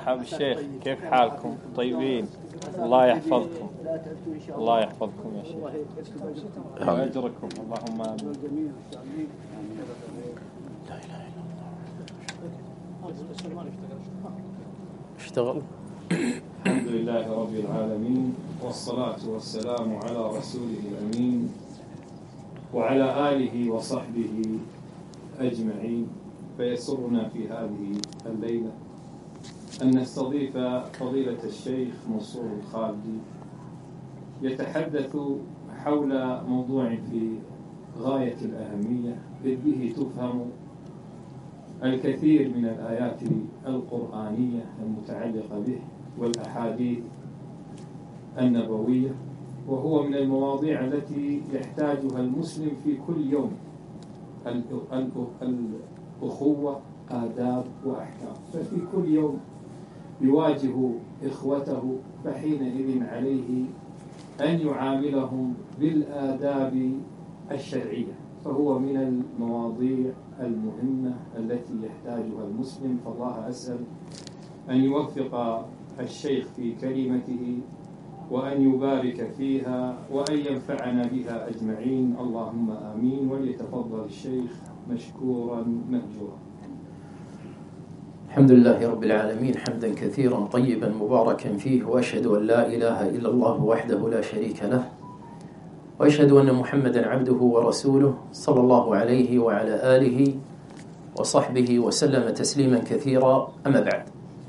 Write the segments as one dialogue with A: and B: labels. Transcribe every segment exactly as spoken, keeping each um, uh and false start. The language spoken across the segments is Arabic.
A: أصحاب الشيخ، كيف حالكم؟ طيبين؟ الله يحفظكم. الله يحفظكم يا شيخ ويأجركم. اللهم آمين.
B: لا إله إلا الله. اشتغل.
A: الحمد لله رب العالمين، والصلاة والسلام على رسوله الأمين وعلى آله وصحبه أجمعين. فيسرنا في هذه الليلة أن نستضيف فضيلة الشيخ منصور الخالدي يتحدث حول موضوع في غاية الأهمية، إذ به تفهم الكثير من الآيات القرآنية المتعلقة به والأحاديث النبوية، وهو من المواضيع التي يحتاجها المسلم في كل يوم. الأخوة آداب وأحكام، ففي كل يوم يواجه إخوته، فحينئذ عليه أن يعاملهم بالآداب الشرعية، فهو من المواضيع المهمة التي يحتاجها المسلم. فالله أسأل أن يوفق الشيخ في كلمته وأن يبارك فيها وأن ينفعنا بها أجمعين، اللهم آمين. وليتفضل الشيخ مشكورا مأجورا.
B: الحمد لله رب العالمين، حمدا كثيرا طيبا مباركا فيه، وأشهد أن لا إله إلا الله وحده لا شريك له، وأشهد أن محمدا عبده ورسوله صلى الله عليه وعلى آله وصحبه وسلم تسليما كثيرا. أما بعد،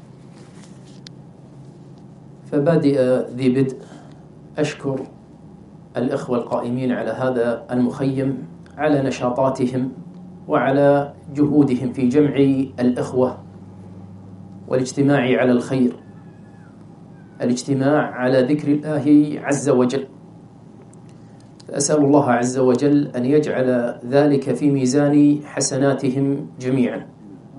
B: فبادئ ذي بدء أشكر الإخوة القائمين على هذا المخيم على نشاطاتهم وعلى جهودهم في جمع الإخوة والاجتماع على الخير، الاجتماع على ذكر الله عز وجل. فأسأل الله عز وجل أن يجعل ذلك في ميزان حسناتهم جميعا.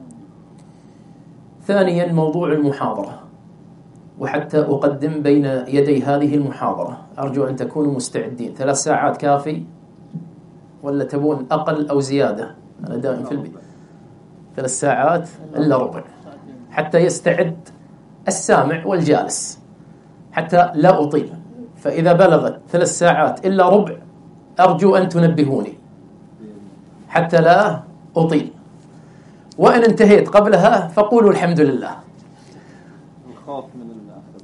B: ثانيا، موضوع المحاضرة، وحتى أقدم بين يدي هذه المحاضرة أرجو أن تكونوا مستعدين. ثلاث ساعات كافي ولا تبون أقل أو زيادة؟ أنا دائم في البيت ثلاث ساعات إلا ربع، حتى يستعد السامع والجالس، حتى لا أطيل. فإذا بلغت ثلاث ساعات إلا ربع أرجو أن تنبهوني حتى لا أطيل، وإن انتهيت قبلها فقولوا الحمد لله.
A: الخوف من الآخر.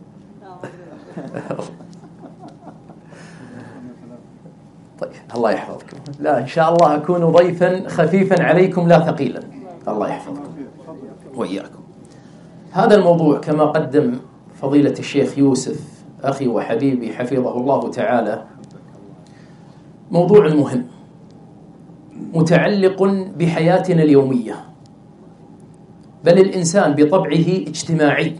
B: طيب، الله يحفظكم. لا، إن شاء الله أكون ضيفا خفيفا عليكم لا ثقيلا. الله يحفظكم وإياكم. هذا الموضوع كما قدم فضيلة الشيخ يوسف أخي وحبيبي حفظه الله تعالى، موضوع مهم متعلق بحياتنا اليومية، بل الإنسان بطبعه اجتماعي،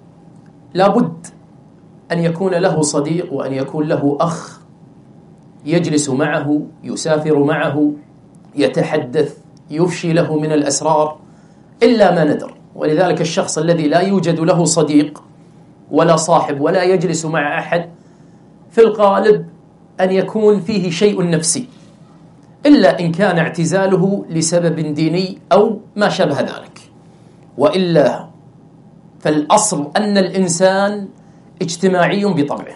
B: لابد أن يكون له صديق وأن يكون له أخ يجلس معه، يسافر معه، يتحدث، يفشي له من الأسرار، إلا ما ندر. ولذلك الشخص الذي لا يوجد له صديق ولا صاحب ولا يجلس مع أحد في الغالب أن يكون فيه شيء نفسي، إلا إن كان اعتزاله لسبب ديني أو ما شابه ذلك، وإلا فالأصل أن الإنسان اجتماعي بطبعه.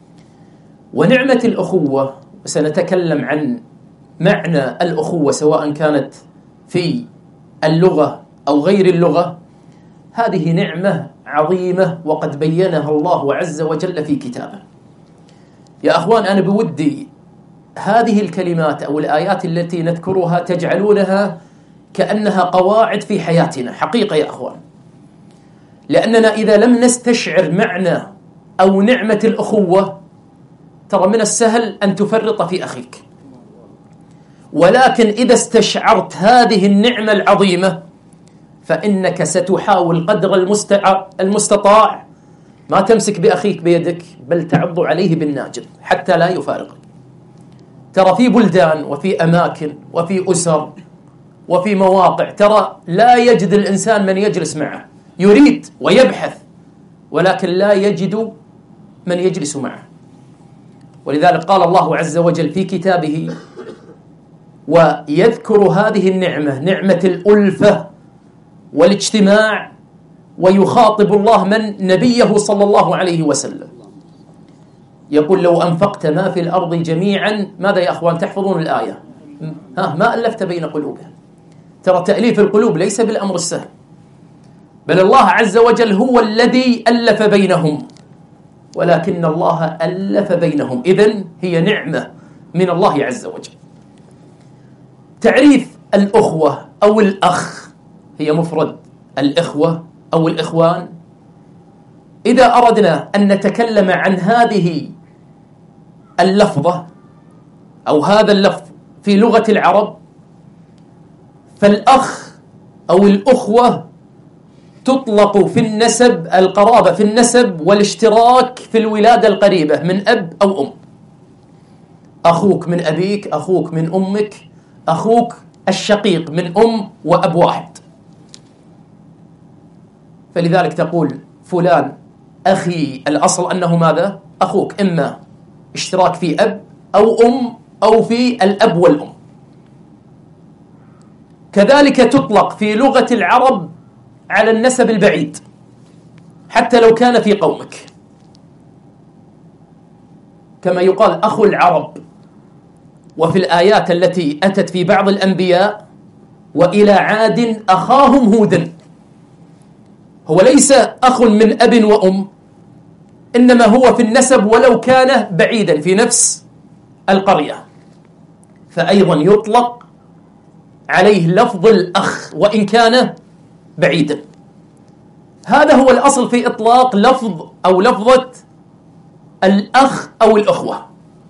B: ونعمة الأخوة، وسنتكلم عن معنى الأخوة سواء كانت في اللغة أو غير اللغة، هذه نعمة عظيمة وقد بينها الله عز وجل في كتابه. يا أخوان، أنا بودي هذه الكلمات أو الآيات التي نذكرها تجعلونها كأنها قواعد في حياتنا حقيقة يا أخوان، لأننا إذا لم نستشعر معنى أو نعمة الأخوة ترى من السهل أن تفرط في أخيك، ولكن إذا استشعرت هذه النعمة العظيمة فإنك ستحاول قدر المستطاع ما تمسك بأخيك بيدك، بل تعض عليه بالناجذ حتى لا يفارقك. ترى في بلدان وفي أماكن وفي أسر وفي مواقع ترى لا يجد الإنسان من يجلس معه، يريد ويبحث ولكن لا يجد من يجلس معه. ولذلك قال الله عز وجل في كتابه ويذكر هذه النعمة، نعمة الألفة والاجتماع، ويخاطب الله من نبيه صلى الله عليه وسلم، يقول لو أنفقت ما في الأرض جميعا، ماذا يا أخوان تحفظون الآية؟ ها ما ألفت بين قلوبهم. ترى تأليف القلوب ليس بالأمر السهل، بل الله عز وجل هو الذي ألف بينهم، ولكن الله ألف بينهم، إذن هي نعمة من الله عز وجل. تعريف الأخوة أو الأخ هي مفرد، الإخوة أو الإخوان. إذا أردنا أن نتكلم عن هذه اللفظة أو هذا اللفظ في لغة العرب، فالأخ أو الأخوة تطلق في النسب، القرابة في النسب والاشتراك في الولادة القريبة من أب أو أم. أخوك من أبيك، أخوك من أمك، أخوك الشقيق من أم وأب واحد. فلذلك تقول فلان أخي، الأصل أنه ماذا؟ أخوك، إما اشتراك في أب أو أم أو في الأب والأم. كذلك تطلق في لغة العرب على النسب البعيد حتى لو كان في قومك، كما يقال أخو العرب. وفي الآيات التي أتت في بعض الأنبياء وإلى عاد أخاهم هودا، هو ليس أخ من أب وأم، إنما هو في النسب ولو كان بعيدا في نفس القرية، فأيضا يطلق عليه لفظ الأخ وإن كان بعيدا. هذا هو الأصل في إطلاق لفظ أو لفظة الأخ أو الأخوة.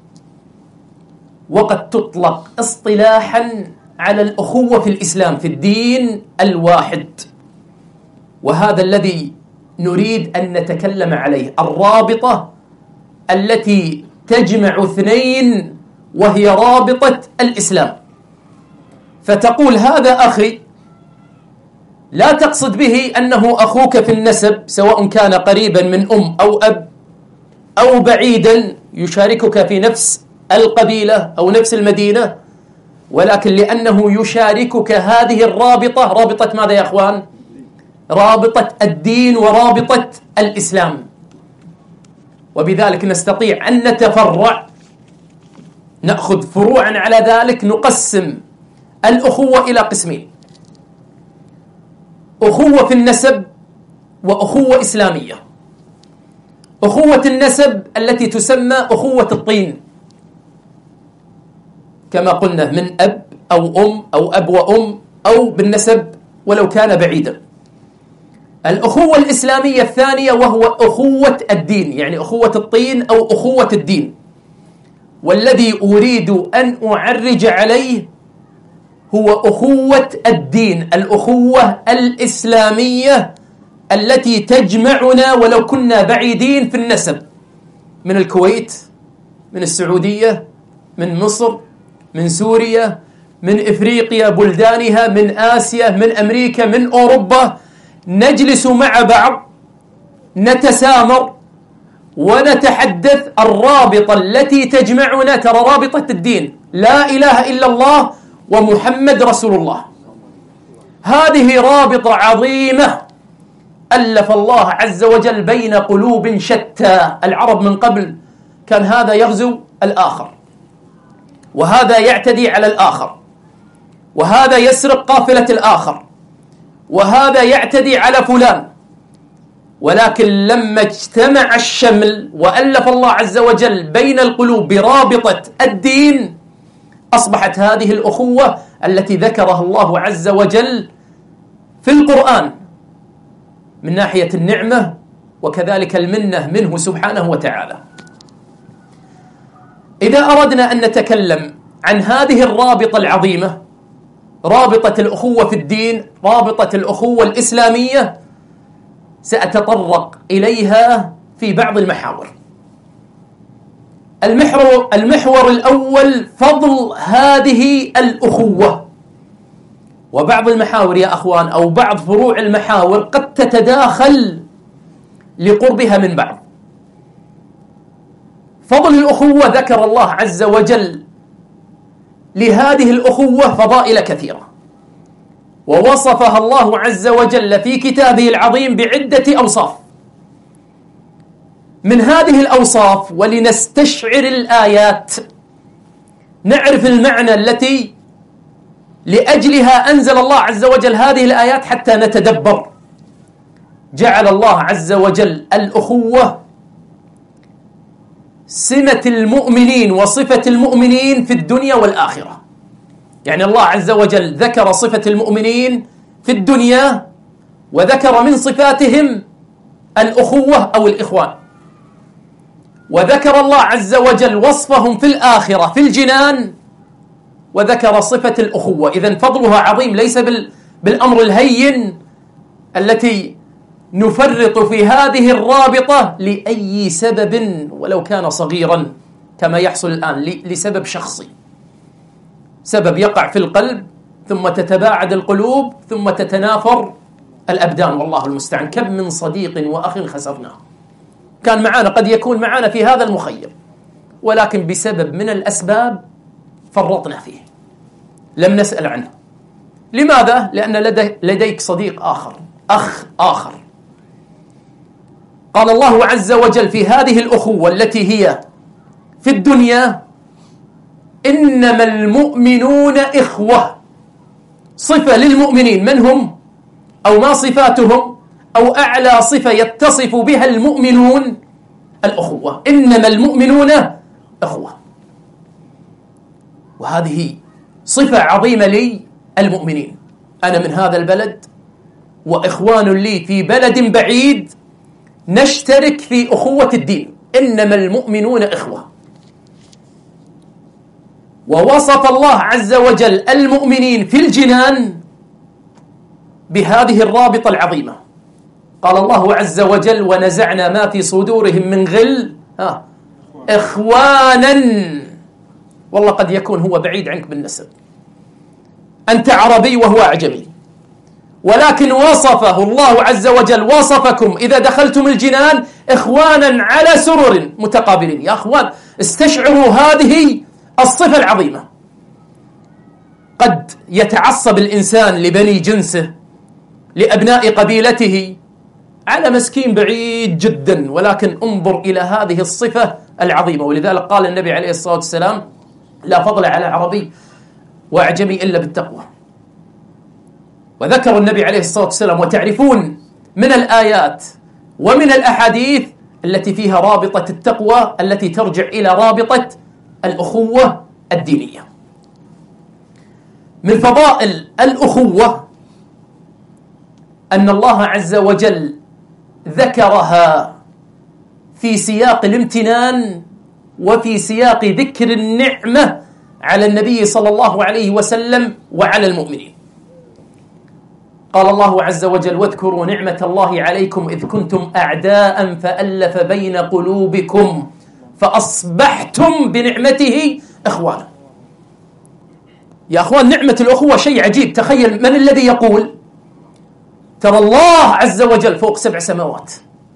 B: وقد تطلق اصطلاحا على الأخوة في الإسلام في الدين الواحد، وهذا الذي نريد أن نتكلم عليه، الرابطة التي تجمع اثنين وهي رابطة الإسلام. فتقول هذا أخي، لا تقصد به أنه أخوك في النسب سواء كان قريبا من أم أو أب أو بعيدا يشاركك في نفس القبيلة أو نفس المدينة، ولكن لأنه يشاركك هذه الرابطة، رابطة ماذا يا أخوان؟ رابطة الدين ورابطة الإسلام. وبذلك نستطيع أن نتفرع، نأخذ فروعا على ذلك، نقسم الأخوة إلى قسمين: أخوة في النسب وأخوة إسلامية. أخوة النسب التي تسمى أخوة الطين، كما قلنا من أب أو أم أو أب وأم أو بالنسب ولو كان بعيدا. الأخوة الإسلامية الثانية وهو أخوة الدين، يعني أخوة الطين أو أخوة الدين. والذي أريد أن أعرج عليه هو أخوة الدين، الأخوة الإسلامية التي تجمعنا ولو كنا بعيدين في النسب، من الكويت، من السعودية، من مصر، من سوريا، من إفريقيا بلدانها، من آسيا، من أمريكا، من أوروبا، نجلس مع بعض نتسامر ونتحدث. الرابطة التي تجمعنا ترى رابطة الدين، لا إله إلا الله ومحمد رسول الله. هذه رابطة عظيمة ألف الله عز وجل بين قلوب شتى. العرب من قبل كان هذا يغزو الآخر، وهذا يعتدي على الآخر، وهذا يسرق قافلة الآخر، وهذا يعتدي على فلان. ولكن لما اجتمع الشمل وألف الله عز وجل بين القلوب برابطة الدين، أصبحت هذه الأخوة التي ذكرها الله عز وجل في القرآن من ناحية النعمة وكذلك المنة منه سبحانه وتعالى. إذا أردنا أن نتكلم عن هذه الرابطة العظيمة، رابطة الأخوة في الدين، رابطة الأخوة الإسلامية، سأتطرق إليها في بعض المحاور. المحور, المحور الأول فضل هذه الأخوة. وبعض المحاور يا أخوان أو بعض فروع المحاور قد تتداخل لقربها من بعض. فضل الأخوة، ذكر الله عز وجل لهذه الأخوة فضائل كثيرة، ووصفها الله عز وجل في كتابه العظيم بعدة أوصاف. من هذه الأوصاف ولنستشعر الآيات نعرف المعنى التي لأجلها أنزل الله عز وجل هذه الآيات حتى نتدبر. جعل الله عز وجل الأخوة سمة المؤمنين وصفة المؤمنين في الدنيا والآخرة. يعني الله عز وجل ذكر صفة المؤمنين في الدنيا وذكر من صفاتهم الأخوة أو الإخوان، وذكر الله عز وجل وصفهم في الآخرة في الجنان وذكر صفة الأخوة. إذن فضلها عظيم، ليس بالأمر الهين التي نفرط في هذه الرابطة لأي سبب ولو كان صغيرا كما يحصل الآن، لسبب شخصي، سبب يقع في القلب ثم تتباعد القلوب ثم تتنافر الأبدان، والله المستعان. كم من صديق وأخ خسرناه كان معنا، قد يكون معنا في هذا المخيم، ولكن بسبب من الأسباب فرطنا فيه، لم نسأل عنه. لماذا؟ لأن لدي لديك صديق آخر، أخ آخر. قال الله عز وجل في هذه الأخوة التي هي في الدنيا: إنما المؤمنون إخوة. صفة للمؤمنين، من هم أو ما صفاتهم أو أعلى صفة يتصف بها المؤمنون؟ الأخوة. إنما المؤمنون إخوة، وهذه صفة عظيمة لي المؤمنين. أنا من هذا البلد وإخوان لي في بلد بعيد نشترك في أخوة الدين. إنما المؤمنون إخوة. ووصف الله عز وجل المؤمنين في الجنان بهذه الرابطة العظيمة. قال الله عز وجل: ونزعنا ما في صدورهم من غل ها إخوانا. والله قد يكون هو بعيد عنك بالنسب، أنت عربي وهو أعجمي، ولكن وصفه الله عز وجل، وصفكم إذا دخلتم الجنان إخوانا على سرر متقابلين. يا أخوان، استشعروا هذه الصفة العظيمة. قد يتعصب الإنسان لبني جنسه، لأبناء قبيلته، على مسكين بعيد جدا، ولكن انظر إلى هذه الصفة العظيمة. ولذلك قال النبي عليه الصلاة والسلام: لا فضل على عربي وأعجمي إلا بالتقوى. وذكر النبي عليه الصلاة والسلام: وتعرفون من الآيات ومن الأحاديث التي فيها رابطة التقوى التي ترجع إلى رابطة الأخوة الدينية. من فضائل الأخوة أن الله عز وجل ذكرها في سياق الامتنان وفي سياق ذكر النعمة على النبي صلى الله عليه وسلم وعلى المؤمنين. قال الله عز وجل: واذكروا نعمة الله عليكم إذ كنتم أعداء فألف بين قلوبكم فأصبحتم بنعمته إخوانا. يا أخوان، نعمة الأخوة شيء عجيب. تخيل من الذي يقول، ترى الله عز وجل فوق سبع سماوات.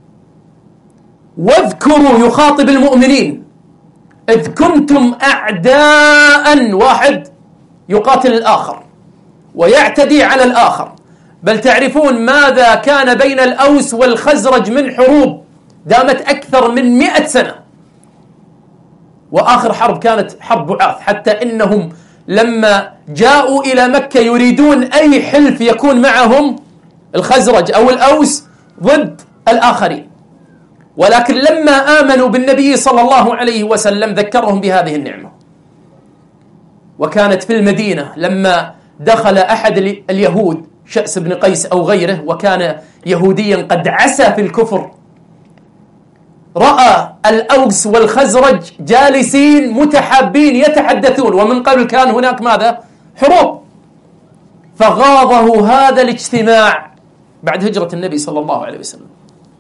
B: واذكروا يخاطب المؤمنين إذ كنتم أعداء، واحد يقاتل الآخر ويعتدي على الآخر. بل تعرفون ماذا كان بين الأوس والخزرج من حروب دامت أكثر من مئة سنة، وآخر حرب كانت حرب بعاث، حتى إنهم لما جاءوا إلى مكة يريدون أي حلف يكون معهم الخزرج أو الأوس ضد الآخرين، ولكن لما آمنوا بالنبي صلى الله عليه وسلم ذكرهم بهذه النعمة. وكانت في المدينة لما دخل أحد اليهود، شأس بن قيس أو غيره، وكان يهوديا قد عسى في الكفر، رأى الأوس والخزرج جالسين متحابين يتحدثون، ومن قبل كان هناك ماذا؟ حروب. فغاضه هذا الاجتماع بعد هجرة النبي صلى الله عليه وسلم،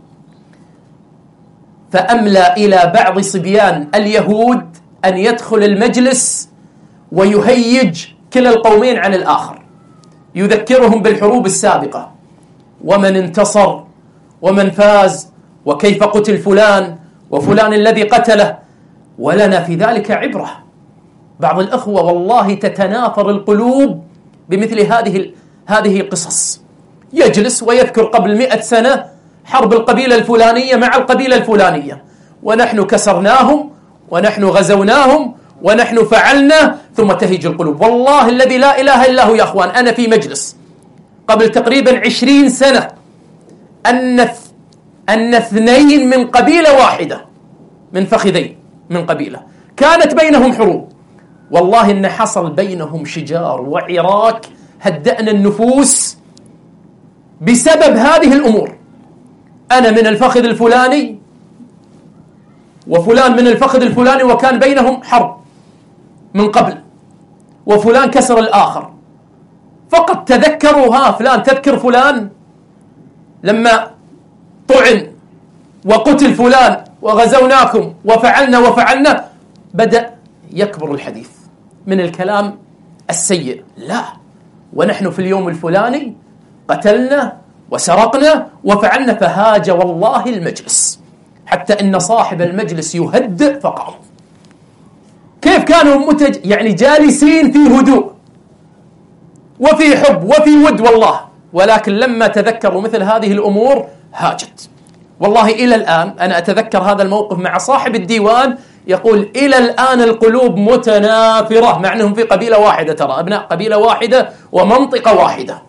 B: فأملى إلى بعض صبيان اليهود أن يدخل المجلس ويهيج كلا القومين عن الآخر، يذكرهم بالحروب السابقة ومن انتصر ومن فاز وكيف قتل فلان وفلان الذي قتله، ولنا في ذلك عبرة. بعض الأخوة والله تتنافر القلوب بمثل هذه هذه قصص. يجلس ويذكر قبل مئة سنة حرب القبيلة الفلانية مع القبيلة الفلانية، ونحن كسرناهم ونحن غزوناهم ونحن فعلنا، ثم تهيج القلوب. والله الذي لا إله إلا هو يا أخوان، أنا في مجلس قبل تقريبا عشرين سنة أن أن اثنين من قبيلة واحدة، من فخذين من قبيلة، كانت بينهم حروب، والله إن حصل بينهم شجار وعراك، هدأنا النفوس بسبب هذه الأمور. أنا من الفخذ الفلاني وفلان من الفخذ الفلاني، وكان بينهم حرب من قبل، وفلان كسر الآخر، فقط تذكروا ها فلان تذكر فلان لما طعن وقتل فلان وغزوناكم وفعلنا وفعلنا، بدأ يكبر الحديث من الكلام السيء. لا، ونحن في اليوم الفلاني قتلنا وسرقنا وفعلنا، فهاج والله المجلس حتى إن صاحب المجلس يهدئ فقام. كيف كانوا متج... يعني جالسين في هدوء وفي حب وفي ود والله، ولكن لما تذكروا مثل هذه الأمور هاجت. والله إلى الآن أنا أتذكر هذا الموقف مع صاحب الديوان، يقول إلى الآن القلوب متنافرة، مع أنهم في قبيلة واحدة، ترى أبناء قبيلة واحدة ومنطقة واحدة.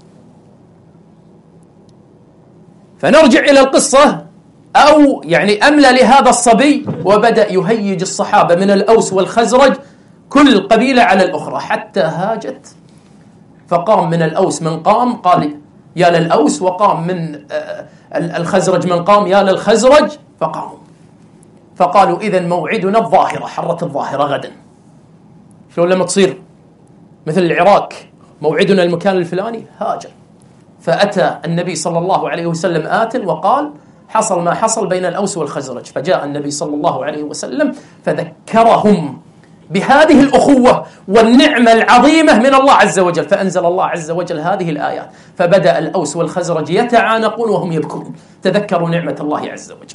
B: فنرجع إلى القصة، أو يعني أملى لهذا الصبي، وبدأ يهيج الصحابة من الأوس والخزرج كل قبيلة على الأخرى حتى هاجت. فقام من الأوس من قام قال يا للأوس، وقام من الخزرج من قام يا للخزرج، فقاموا فقالوا إذن موعدنا الظاهرة، حرة الظاهرة غدا. شلون لما تصير مثل العراق موعدنا المكان الفلاني؟ هاجر. فأتى النبي صلى الله عليه وسلم آت وقال حصل ما حصل بين الأوس والخزرج. فجاء النبي صلى الله عليه وسلم فذكرهم بهذه الأخوة والنعمة العظيمة من الله عز وجل، فأنزل الله عز وجل هذه الآيات. فبدأ الأوس والخزرج يتعانقون وهم يبكون، تذكروا نعمة الله عز وجل.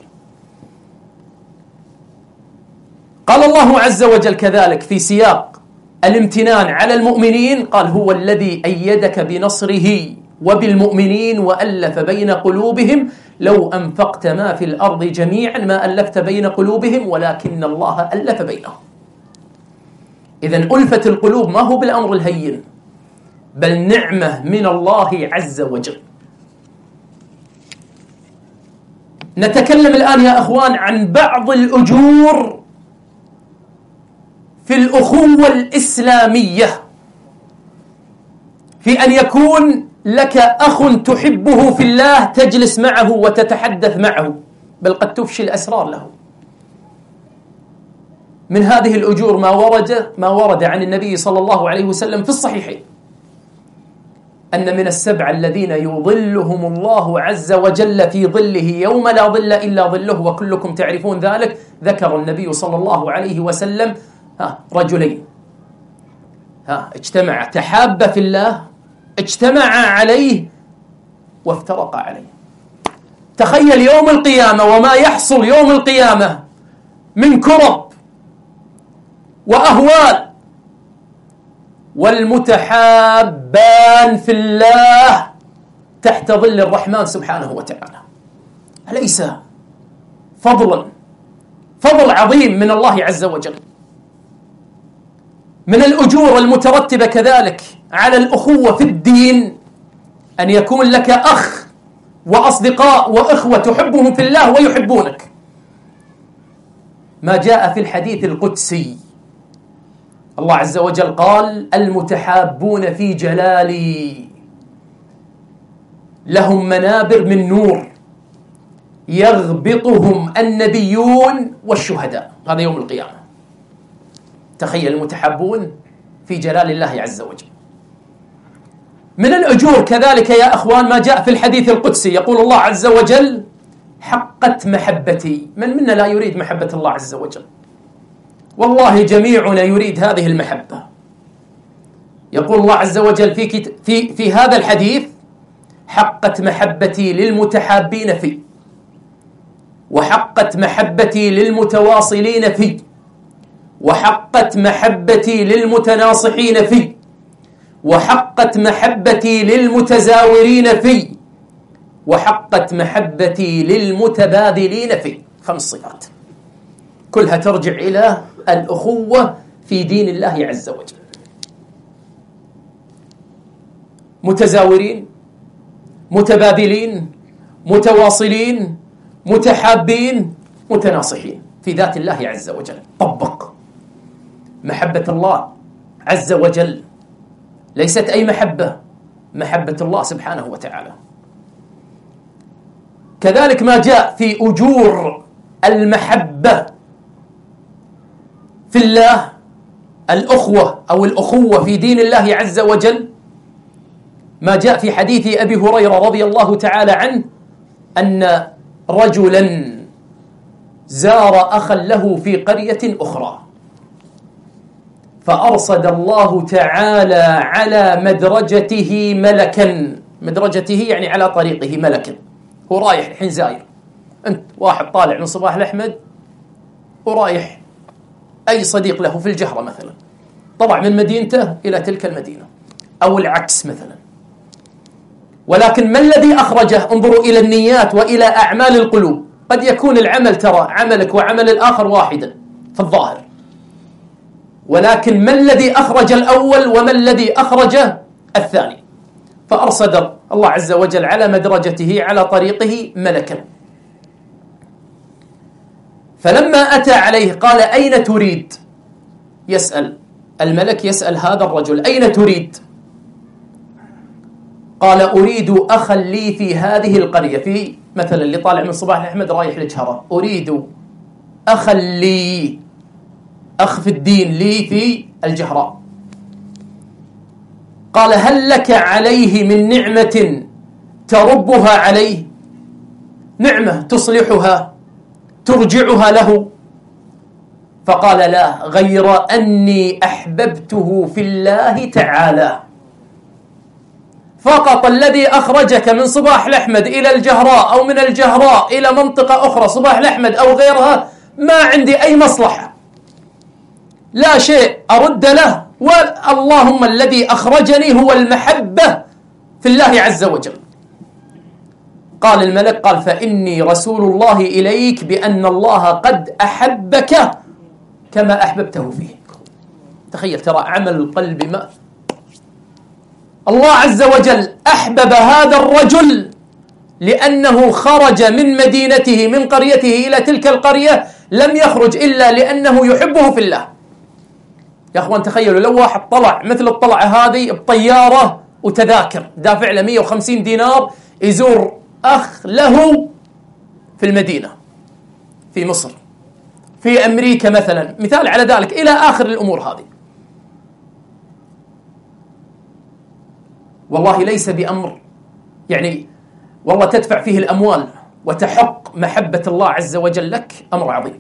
B: قال الله عز وجل كذلك في سياق الامتنان على المؤمنين، قال هو الذي أيدك بنصره وبالمؤمنين وألف بين قلوبهم لو أنفقت ما في الأرض جميعا ما ألفت بين قلوبهم ولكن الله ألف بينهم. إذن ألفة القلوب ما هو بالأمر الهين، بل نعمة من الله عز وجل. نتكلم الآن يا أخوان عن بعض الأجور في الأخوة الإسلامية، في أن يكون لك أخ تحبه في الله تجلس معه وتتحدث معه، بل قد تفشي الأسرار له. من هذه الأجور ما ورد ما ورد عن النبي صلى الله عليه وسلم في الصحيحين أن من السبع الذين يظلهم الله عز وجل في ظله يوم لا ظل إلا ظله، وكلكم تعرفون ذلك. ذكر النبي صلى الله عليه وسلم ها رجلين ها اجتمع تحابا في الله، اجتمعا عليه وافترقا عليه. تخيل يوم القيامة وما يحصل يوم القيامة من كرب وأهوال، والمتحابان في الله تحت ظل الرحمن سبحانه وتعالى. أليس فضلا فضل عظيم من الله عز وجل؟ من الأجور المترتبة كذلك على الأخوة في الدين أن يكون لك أخ وأصدقاء وإخوة تحبهم في الله ويحبونك. ما جاء في الحديث القدسي، الله عز وجل قال المتحابون في جلالي لهم منابر من نور يغبطهم النبيون والشهداء، هذا يوم القيامة. تخيل المتحابون في جلال الله عز وجل. من الأجور كذلك يا أخوان ما جاء في الحديث القدسي، يقول الله عز وجل حقت محبتي. من منا لا يريد محبة الله عز وجل؟ والله جميعنا يريد هذه المحبة. يقول الله عز وجل في, كت... في, في هذا الحديث حقت محبتي للمتحابين في، وحقت محبتي للمتواصلين في، وحقت محبتي للمتناصحين في، وحقت محبتي للمتزاورين في، وحقت محبتي للمتبادلين في. خمس صفات كلها ترجع إلى الأخوة في دين الله عز وجل. متزاورين، متبادلين، متواصلين، متحابين، متناصحين في ذات الله عز وجل. طبق محبة الله عز وجل، ليست أي محبة، محبة الله سبحانه وتعالى. كذلك ما جاء في أجور المحبة في الله، الأخوة أو الأخوة في دين الله عز وجل، ما جاء في حديث أبي هريرة رضي الله تعالى عنه أن رجلا زار أخا له في قرية أخرى، فأرصد الله تعالى على مدرجته ملكا. مدرجته يعني على طريقه ملكا، هو رايح الحين زاير، أنت واحد طالع من صباح الأحمد ورايح أي صديق له في الجهرة مثلا، طلع من مدينته إلى تلك المدينة أو العكس مثلا. ولكن ما الذي أخرجه؟ انظروا إلى النيات وإلى أعمال القلوب. قد يكون العمل، ترى عملك وعمل الآخر واحدا في الظاهر، ولكن ما الذي أخرج الأول وما الذي أخرج الثاني؟ فأرصد الله عز وجل على مدرجته على طريقه ملكا، فلما أتى عليه قال: أين تريد؟ يسأل الملك، يسأل هذا الرجل: أين تريد؟ قال: أريد أخا لي في هذه القرية، في مثلا اللي طالع من صباح الأحمد رايح لجهرة، أريد أخا لي، أخ في الدين لي في الجهراء. قال: هل لك عليه من نعمة تربها عليه؟ نعمة تصلحها ترجعها له؟ فقال: لا، غير أني أحببته في الله تعالى. فقط الذي أخرجك من صباح الأحمد إلى الجهراء أو من الجهراء إلى منطقة أخرى صباح الأحمد أو غيرها، ما عندي أي مصلحة، لا شيء أرد له، واللهم الذي أخرجني هو المحبة في الله عز وجل. قال الملك: قال: فإني رسول الله إليك بأن الله قد أحبك كما أحببته فيه. تخيل، ترى عمل القلب، ما الله عز وجل أحبب هذا الرجل لأنه خرج من مدينته من قريته إلى تلك القرية، لم يخرج إلا لأنه يحبه في الله. يا أخوان تخيلوا لو واحد طلع مثل الطلعة هذه بطيارة وتذاكر، دافع له مئة وخمسين دينار يزور أخ له في المدينة، في مصر، في أمريكا مثلا، مثال على ذلك، إلى آخر الأمور هذه. والله ليس بأمر يعني والله تدفع فيه الأموال وتحق محبة الله عز وجل لك، أمر عظيم.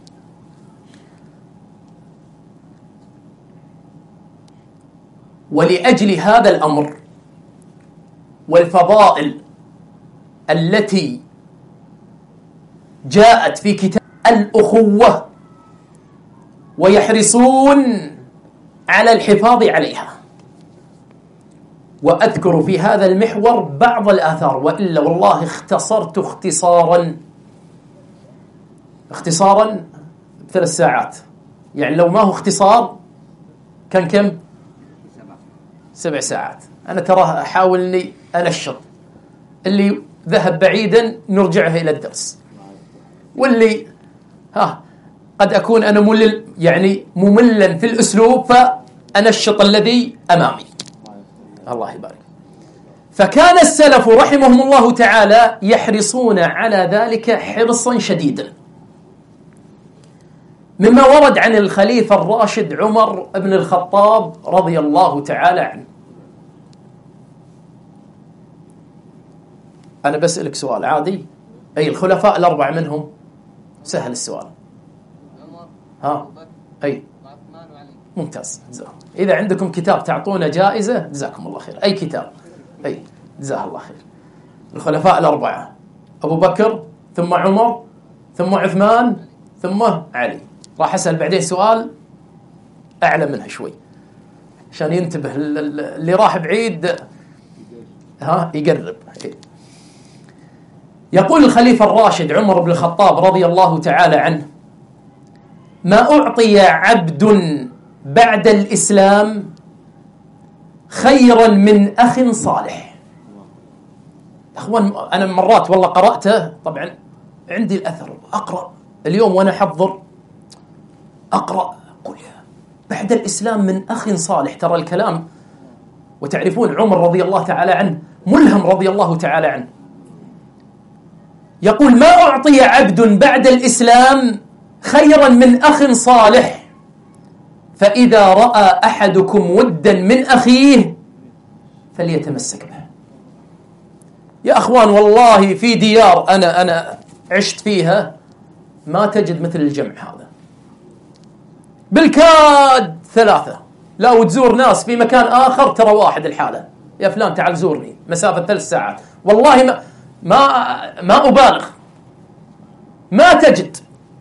B: ولأجل هذا الأمر والفضائل التي جاءت في كتاب الأخوة، ويحرصون على الحفاظ عليها. وأذكر في هذا المحور بعض الآثار، وإلا والله اختصرت اختصارا اختصارا ثلاث ساعات، يعني لو ما هو اختصار كان كم؟ سبع ساعات. أنا تراه أحاول أني أنشط، اللي ذهب بعيدا نرجعه إلى الدرس، واللي ها قد أكون أنا ملل يعني مملا في الأسلوب، فأنشط الذي أمامي. الله يبارك. فكان السلف رحمهم الله تعالى يحرصون على ذلك حرصا شديدا، مما ورد عن الخليفة الراشد عمر بن الخطاب رضي الله تعالى عنه. أنا بسألك سؤال عادي، أي الخلفاء الأربعة منهم؟ سهل السؤال. ها أي ممتاز. إذا عندكم كتاب تعطونا جائزة جزاكم الله خير، أي كتاب، أي جزاه الله خير. الخلفاء الأربعة: أبو بكر، ثم عمر، ثم عثمان، ثم علي. راح أسأل بعدين سؤال أعلى منها شوي. عشان ينتبه اللي راح بعيد ها يقرب. يقول الخليفة الراشد عمر بن الخطاب رضي الله تعالى عنه: ما أعطي عبد بعد الإسلام خيرا من أخ صالح. أخوان أنا مرات والله قرأته، طبعا عندي الأثر أقرأ اليوم وأنا أحضر أقرأ أقول بعد الإسلام من أخ صالح. ترى الكلام، وتعرفون عمر رضي الله تعالى عنه ملهم رضي الله تعالى عنه، يقول: ما أعطي عبد بعد الإسلام خيرا من أخ صالح، فإذا رأى أحدكم ودا من أخيه فليتمسك به. يا أخوان والله في ديار أنا أنا عشت فيها ما تجد مثل الجمع هذا، بالكاد ثلاثة، لا وتزور ناس في مكان آخر ترى واحد الحالة، يا فلان تعال زورني مسافة ثلاث ساعات، والله ما ما ما أبالغ، ما تجد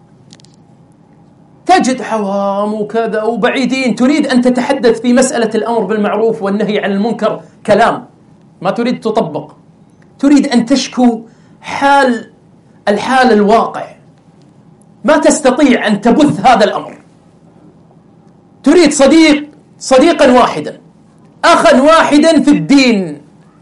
B: تجد حوام وكذا وبعيدين، تريد أن تتحدث في مسألة الأمر بالمعروف والنهي عن المنكر كلام، ما تريد تطبق، تريد أن تشكو حال الحال الواقع، ما تستطيع أن تبث هذا الأمر. تريد صديق صديقا واحدا، أخا واحدا في الدين،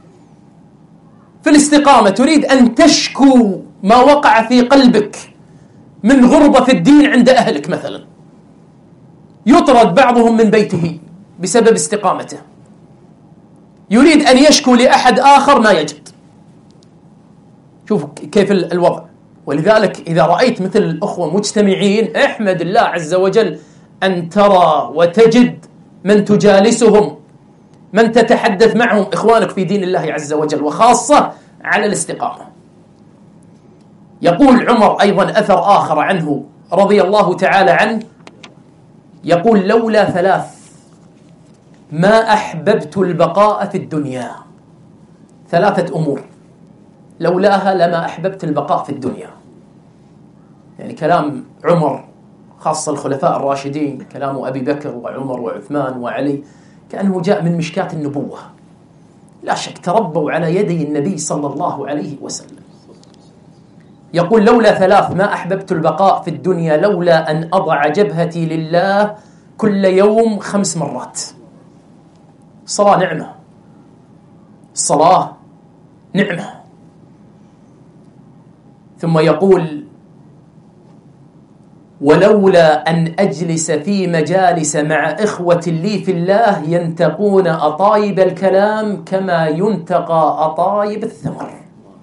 B: في الاستقامة، تريد أن تشكو ما وقع في قلبك من غربة في الدين عند أهلك مثلا، يطرد بعضهم من بيته بسبب استقامته، يريد أن يشكو لأحد آخر ما يجد. شوفوا كيف الوضع. ولذلك إذا رأيت مثل الأخوة مجتمعين احمد الله عز وجل أن ترى وتجد من تجالسهم، من تتحدث معهم، إخوانك في دين الله عز وجل، وخاصة على الاستقامة. يقول عمر أيضا أثر آخر عنه رضي الله تعالى عنه، يقول: لولا ثلاث ما أحببت البقاء في الدنيا. ثلاثة أمور لولاها لما أحببت البقاء في الدنيا. يعني كلام عمر، خاصة الخلفاء الراشدين، كلام أبي بكر وعمر وعثمان وعلي، كأنه جاء من مشكاة النبوة، لا شك تربوا على يدي النبي صلى الله عليه وسلم. يقول: لولا ثلاث ما أحببت البقاء في الدنيا، لولا أن أضع جبهتي لله كل يوم خمس مرات. الصلاة نعمة، الصلاة نعمة. ثم يقول: ولولا أن أجلس في مجالس مع إخوة لي في الله ينتقون أطايب الكلام كما ينتقى أطايب الثمر.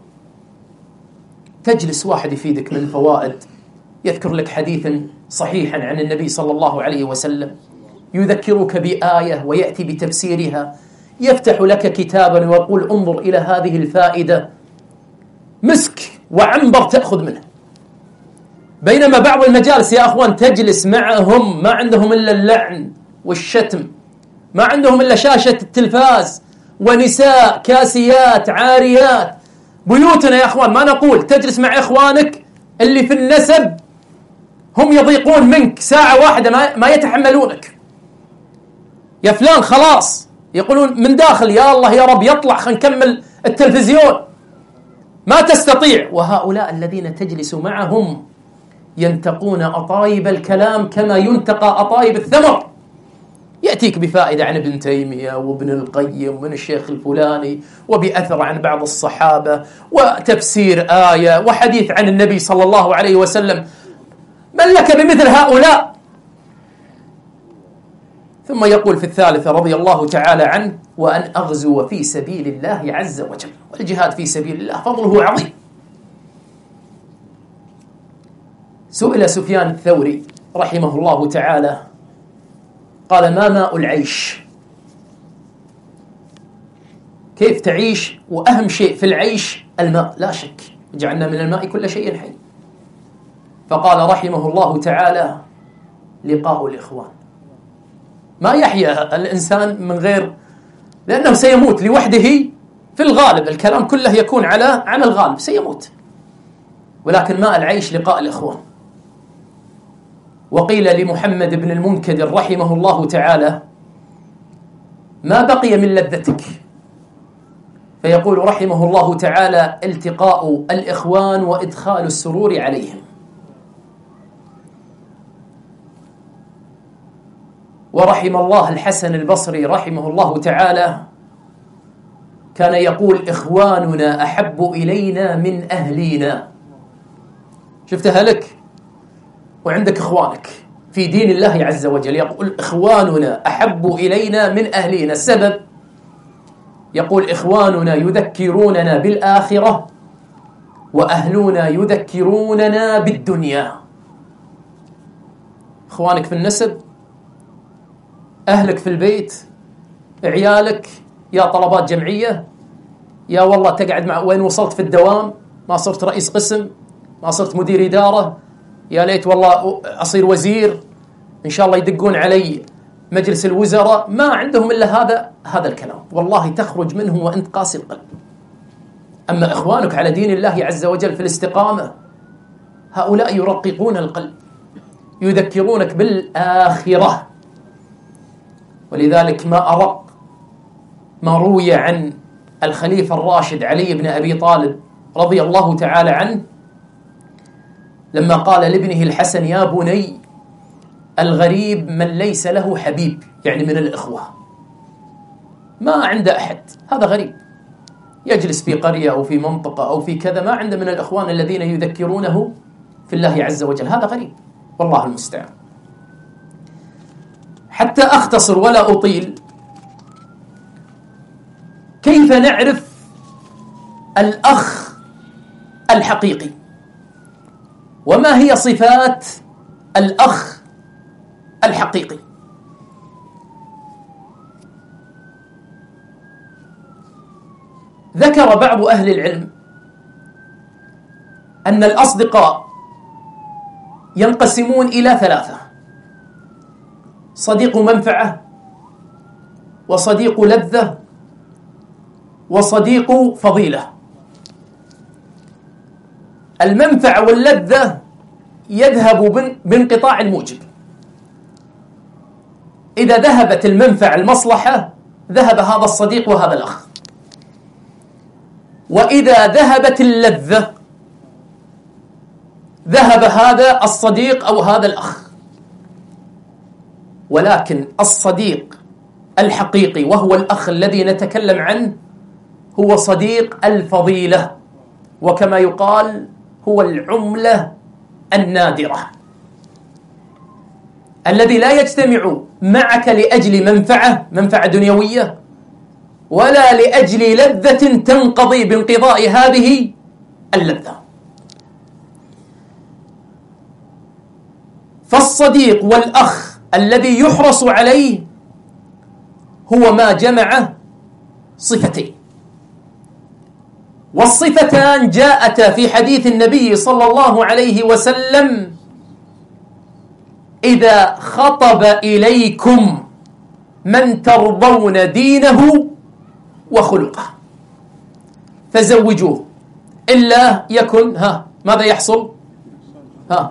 B: تجلس واحد يفيدك من الفوائد، يذكر لك حديثا صحيحا عن النبي صلى الله عليه وسلم، يذكرك بآية ويأتي بتفسيرها، يفتح لك كتابا ويقول: انظر إلى هذه الفائدة، مسك وعنبر تأخذ منه. بينما بعض المجالس يا أخوان تجلس معهم ما عندهم إلا اللعن والشتم، ما عندهم إلا شاشة التلفاز ونساء كاسيات عاريات. بيوتنا يا أخوان ما نقول، تجلس مع إخوانك اللي في النسب هم يضيقون منك ساعة واحدة ما, ما يتحملونك، يا فلان خلاص يقولون من داخل يا الله يا رب يطلع خلينا نكمل التلفزيون، ما تستطيع. وهؤلاء الذين تجلس معهم ينتقون أطايب الكلام كما ينتقى أطايب الثمر، يأتيك بفائدة عن ابن تيمية وابن القيم ومن الشيخ الفلاني، وبأثر عن بعض الصحابة، وتفسير آية، وحديث عن النبي صلى الله عليه وسلم. من لك بمثل هؤلاء؟ ثم يقول في الثالثة رضي الله تعالى عنه: وأن أغزو في سبيل الله عز وجل. والجهاد في سبيل الله فضله عظيم. سئل سفيان الثوري رحمه الله تعالى قال: ما ماء العيش؟ كيف تعيش؟ وأهم شيء في العيش الماء، لا شك جعلنا من الماء كل شيء حي. فقال رحمه الله تعالى: لقاء الإخوان. ما يحيا الإنسان من غير، لأنه سيموت لوحده في الغالب، الكلام كله يكون على على الغالب، سيموت، ولكن ماء العيش لقاء الإخوان. وقيل لمحمد بن المنكدر رحمه الله تعالى: ما بقي من لذتك. فيقول رحمه الله تعالى: التقاء الإخوان وإدخال السرور عليهم. ورحم الله الحسن البصري رحمه الله تعالى، كان يقول: إخواننا أحب إلينا من أهلينا. شفتها لك وعندك إخوانك في دين الله عز وجل. يقول: إخواننا أحب إلينا من أهلينا. السبب؟ يقول: إخواننا يذكروننا بالآخرة وأهلنا يذكروننا بالدنيا. إخوانك في النسب، أهلك في البيت، عيالك، يا طلبات جمعية، يا والله تقعد مع وين وصلت في الدوام، ما صرت رئيس قسم، ما صرت مدير إدارة، يا ليت والله أصير وزير، إن شاء الله يدقون علي مجلس الوزراء. ما عندهم إلا هذا هذا الكلام، والله تخرج منهم وأنت قاسي القلب. أما إخوانك على دين الله عز وجل في الاستقامة، هؤلاء يرققون القلب، يذكرونك بالآخرة. ولذلك ما أرق ما روي عن الخليفة الراشد علي بن أبي طالب رضي الله تعالى عنه لما قال لابنه الحسن: يا بني، الغريب من ليس له حبيب، يعني من الإخوة، ما عنده أحد، هذا غريب، يجلس في قرية أو في منطقة أو في كذا، ما عنده من الإخوان الذين يذكرونه في الله عز وجل، هذا غريب، والله المستعان. حتى أختصر ولا أطيل، كيف نعرف الأخ الحقيقي؟ وما هي صفات الأخ الحقيقي؟ ذكر بعض أهل العلم أن الأصدقاء ينقسمون إلى ثلاثة: صديق منفعة، وصديق لذة، وصديق فضيلة. المنفعة واللذة يذهب بانقطاع الموجب. إذا ذهبت المنفعة المصلحة ذهب هذا الصديق وهذا الأخ، وإذا ذهبت اللذة ذهب هذا الصديق أو هذا الأخ. ولكن الصديق الحقيقي وهو الأخ الذي نتكلم عنه هو صديق الفضيلة، وكما يقال هو العملة النادرة، الذي لا يجتمع معك لأجل منفعة منفعة دنيوية ولا لأجل لذة تنقضي بانقضاء هذه اللذة. فالصديق والأخ الذي يحرص عليه هو ما جمع صفتين، والصفتان جاءتا في حديث النبي صلى الله عليه وسلم: إذا خطب إليكم من ترضون دينه وخلقه فزوجوه، إلا يكن ها ماذا يحصل؟ ها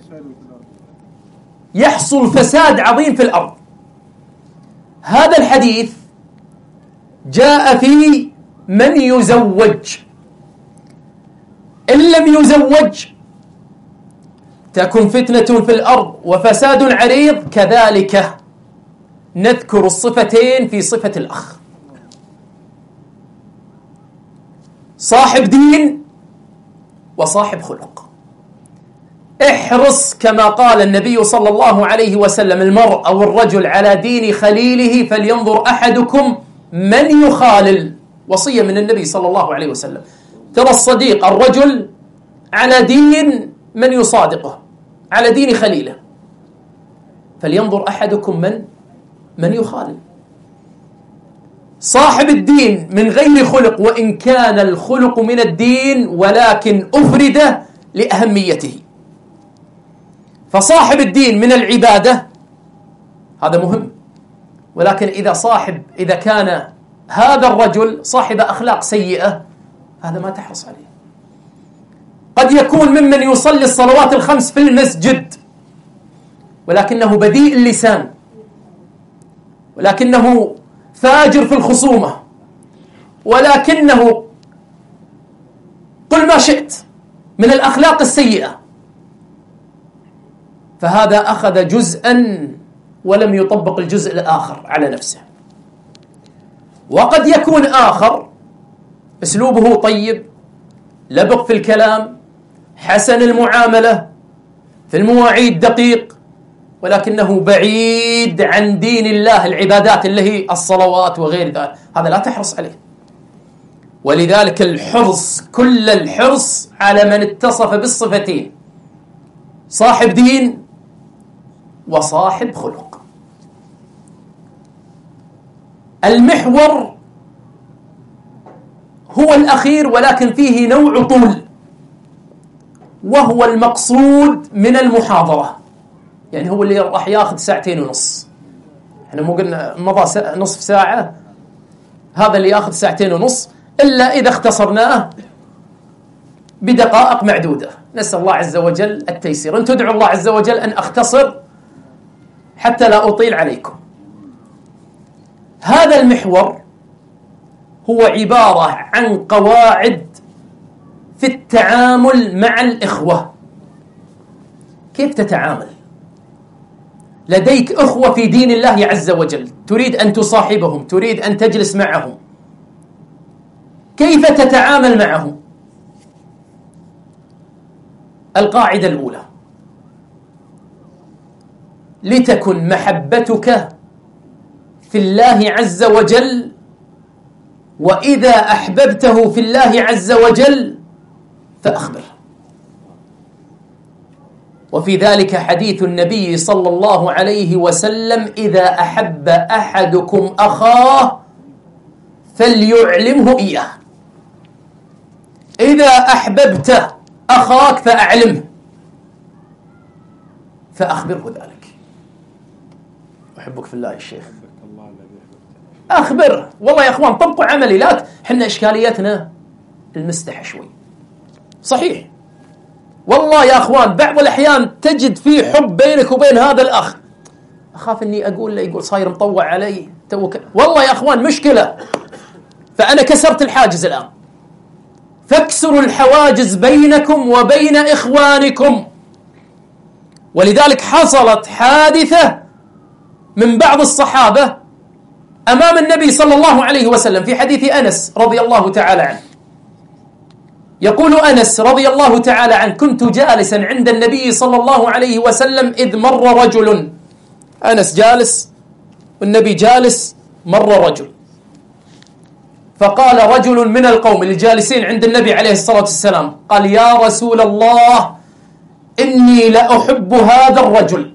B: يحصل فساد عظيم في الأرض. هذا الحديث جاء في من يزوج، إن لم يزوج تكن فتنة في الأرض وفساد عريض. كذلك نذكر الصفتين في صفة الأخ: صاحب دين وصاحب خلق. احرص كما قال النبي صلى الله عليه وسلم: المرء أو الرجل على دين خليله فلينظر أحدكم من يخالل. وصية من النبي صلى الله عليه وسلم. ترى الصديق الرجل على دين من يصادقه، على دين خليله، فلينظر أحدكم من من يخالل. صاحب الدين من غير خلق، وإن كان الخلق من الدين ولكن أفرد لأهميته. فصاحب الدين من العبادة هذا مهم، ولكن إذا صاحب إذا كان هذا الرجل صاحب أخلاق سيئة هذا ما تحرص عليه. قد يكون ممن يصلي الصلوات الخمس في المسجد ولكنه بذيء اللسان، ولكنه فاجر في الخصومة، ولكنه قل ما شئت من الأخلاق السيئة، فهذا أخذ جزءا ولم يطبق الجزء الآخر على نفسه. وقد يكون آخر أسلوبه طيب، لبق في الكلام، حسن المعاملة، في المواعيد دقيق، ولكنه بعيد عن دين الله، العبادات اللي هي الصلوات وغير ذلك، هذا لا تحرص عليه. ولذلك الحرص، كل الحرص على من اتصف بالصفتين: صاحب دين وصاحب خلق. المحور هو الأخير، ولكن فيه نوع طول، وهو المقصود من المحاضرة، يعني هو اللي راح ياخذ ساعتين ونص. احنا مو قلنا مضى نصف ساعة، هذا اللي ياخذ ساعتين ونص، إلا إذا اختصرناه بدقائق معدودة. نسأل الله عز وجل التيسير. أن تدعو الله عز وجل أن أختصر حتى لا أطيل عليكم. هذا المحور هو عبارة عن قواعد في التعامل مع الإخوة. كيف تتعامل؟ لديك أخوة في دين الله عز وجل، تريد أن تصاحبهم، تريد أن تجلس معهم، كيف تتعامل معهم؟ القاعدة الأولى: لتكن محبتك في الله عز وجل، وإذا أحببته في الله عز وجل فأخبره. وفي ذلك حديث النبي صلى الله عليه وسلم: إذا أحب أحدكم أخاه فليعلمه إياه. إذا أحببت أخاك فأعلمه، فأخبره ذلك. أحبك في الله يا شيخ، أخبره. والله يا أخوان طبقوا عملي، لا حنا إشكاليتنا المستحى شوي. صحيح والله يا أخوان بعض الأحيان تجد في حب بينك وبين هذا الأخ، أخاف أني أقول له يقول صاير مطوع علي توك. والله يا أخوان مشكلة، فأنا كسرت الحاجز الآن. فاكسروا الحواجز بينكم وبين إخوانكم. ولذلك حصلت حادثة من بعض الصحابة أمام النبي صلى الله عليه وسلم في حديث أنس رضي الله تعالى عنه. يقول أنس رضي الله تعالى عنه: كنت جالسا عند النبي صلى الله عليه وسلم إذ مر رجل. أنس جالس والنبي جالس، مر رجل، فقال رجل من القوم الجالسين عند النبي عليه الصلاة والسلام، قال: يا رسول الله إني لأحب هذا الرجل.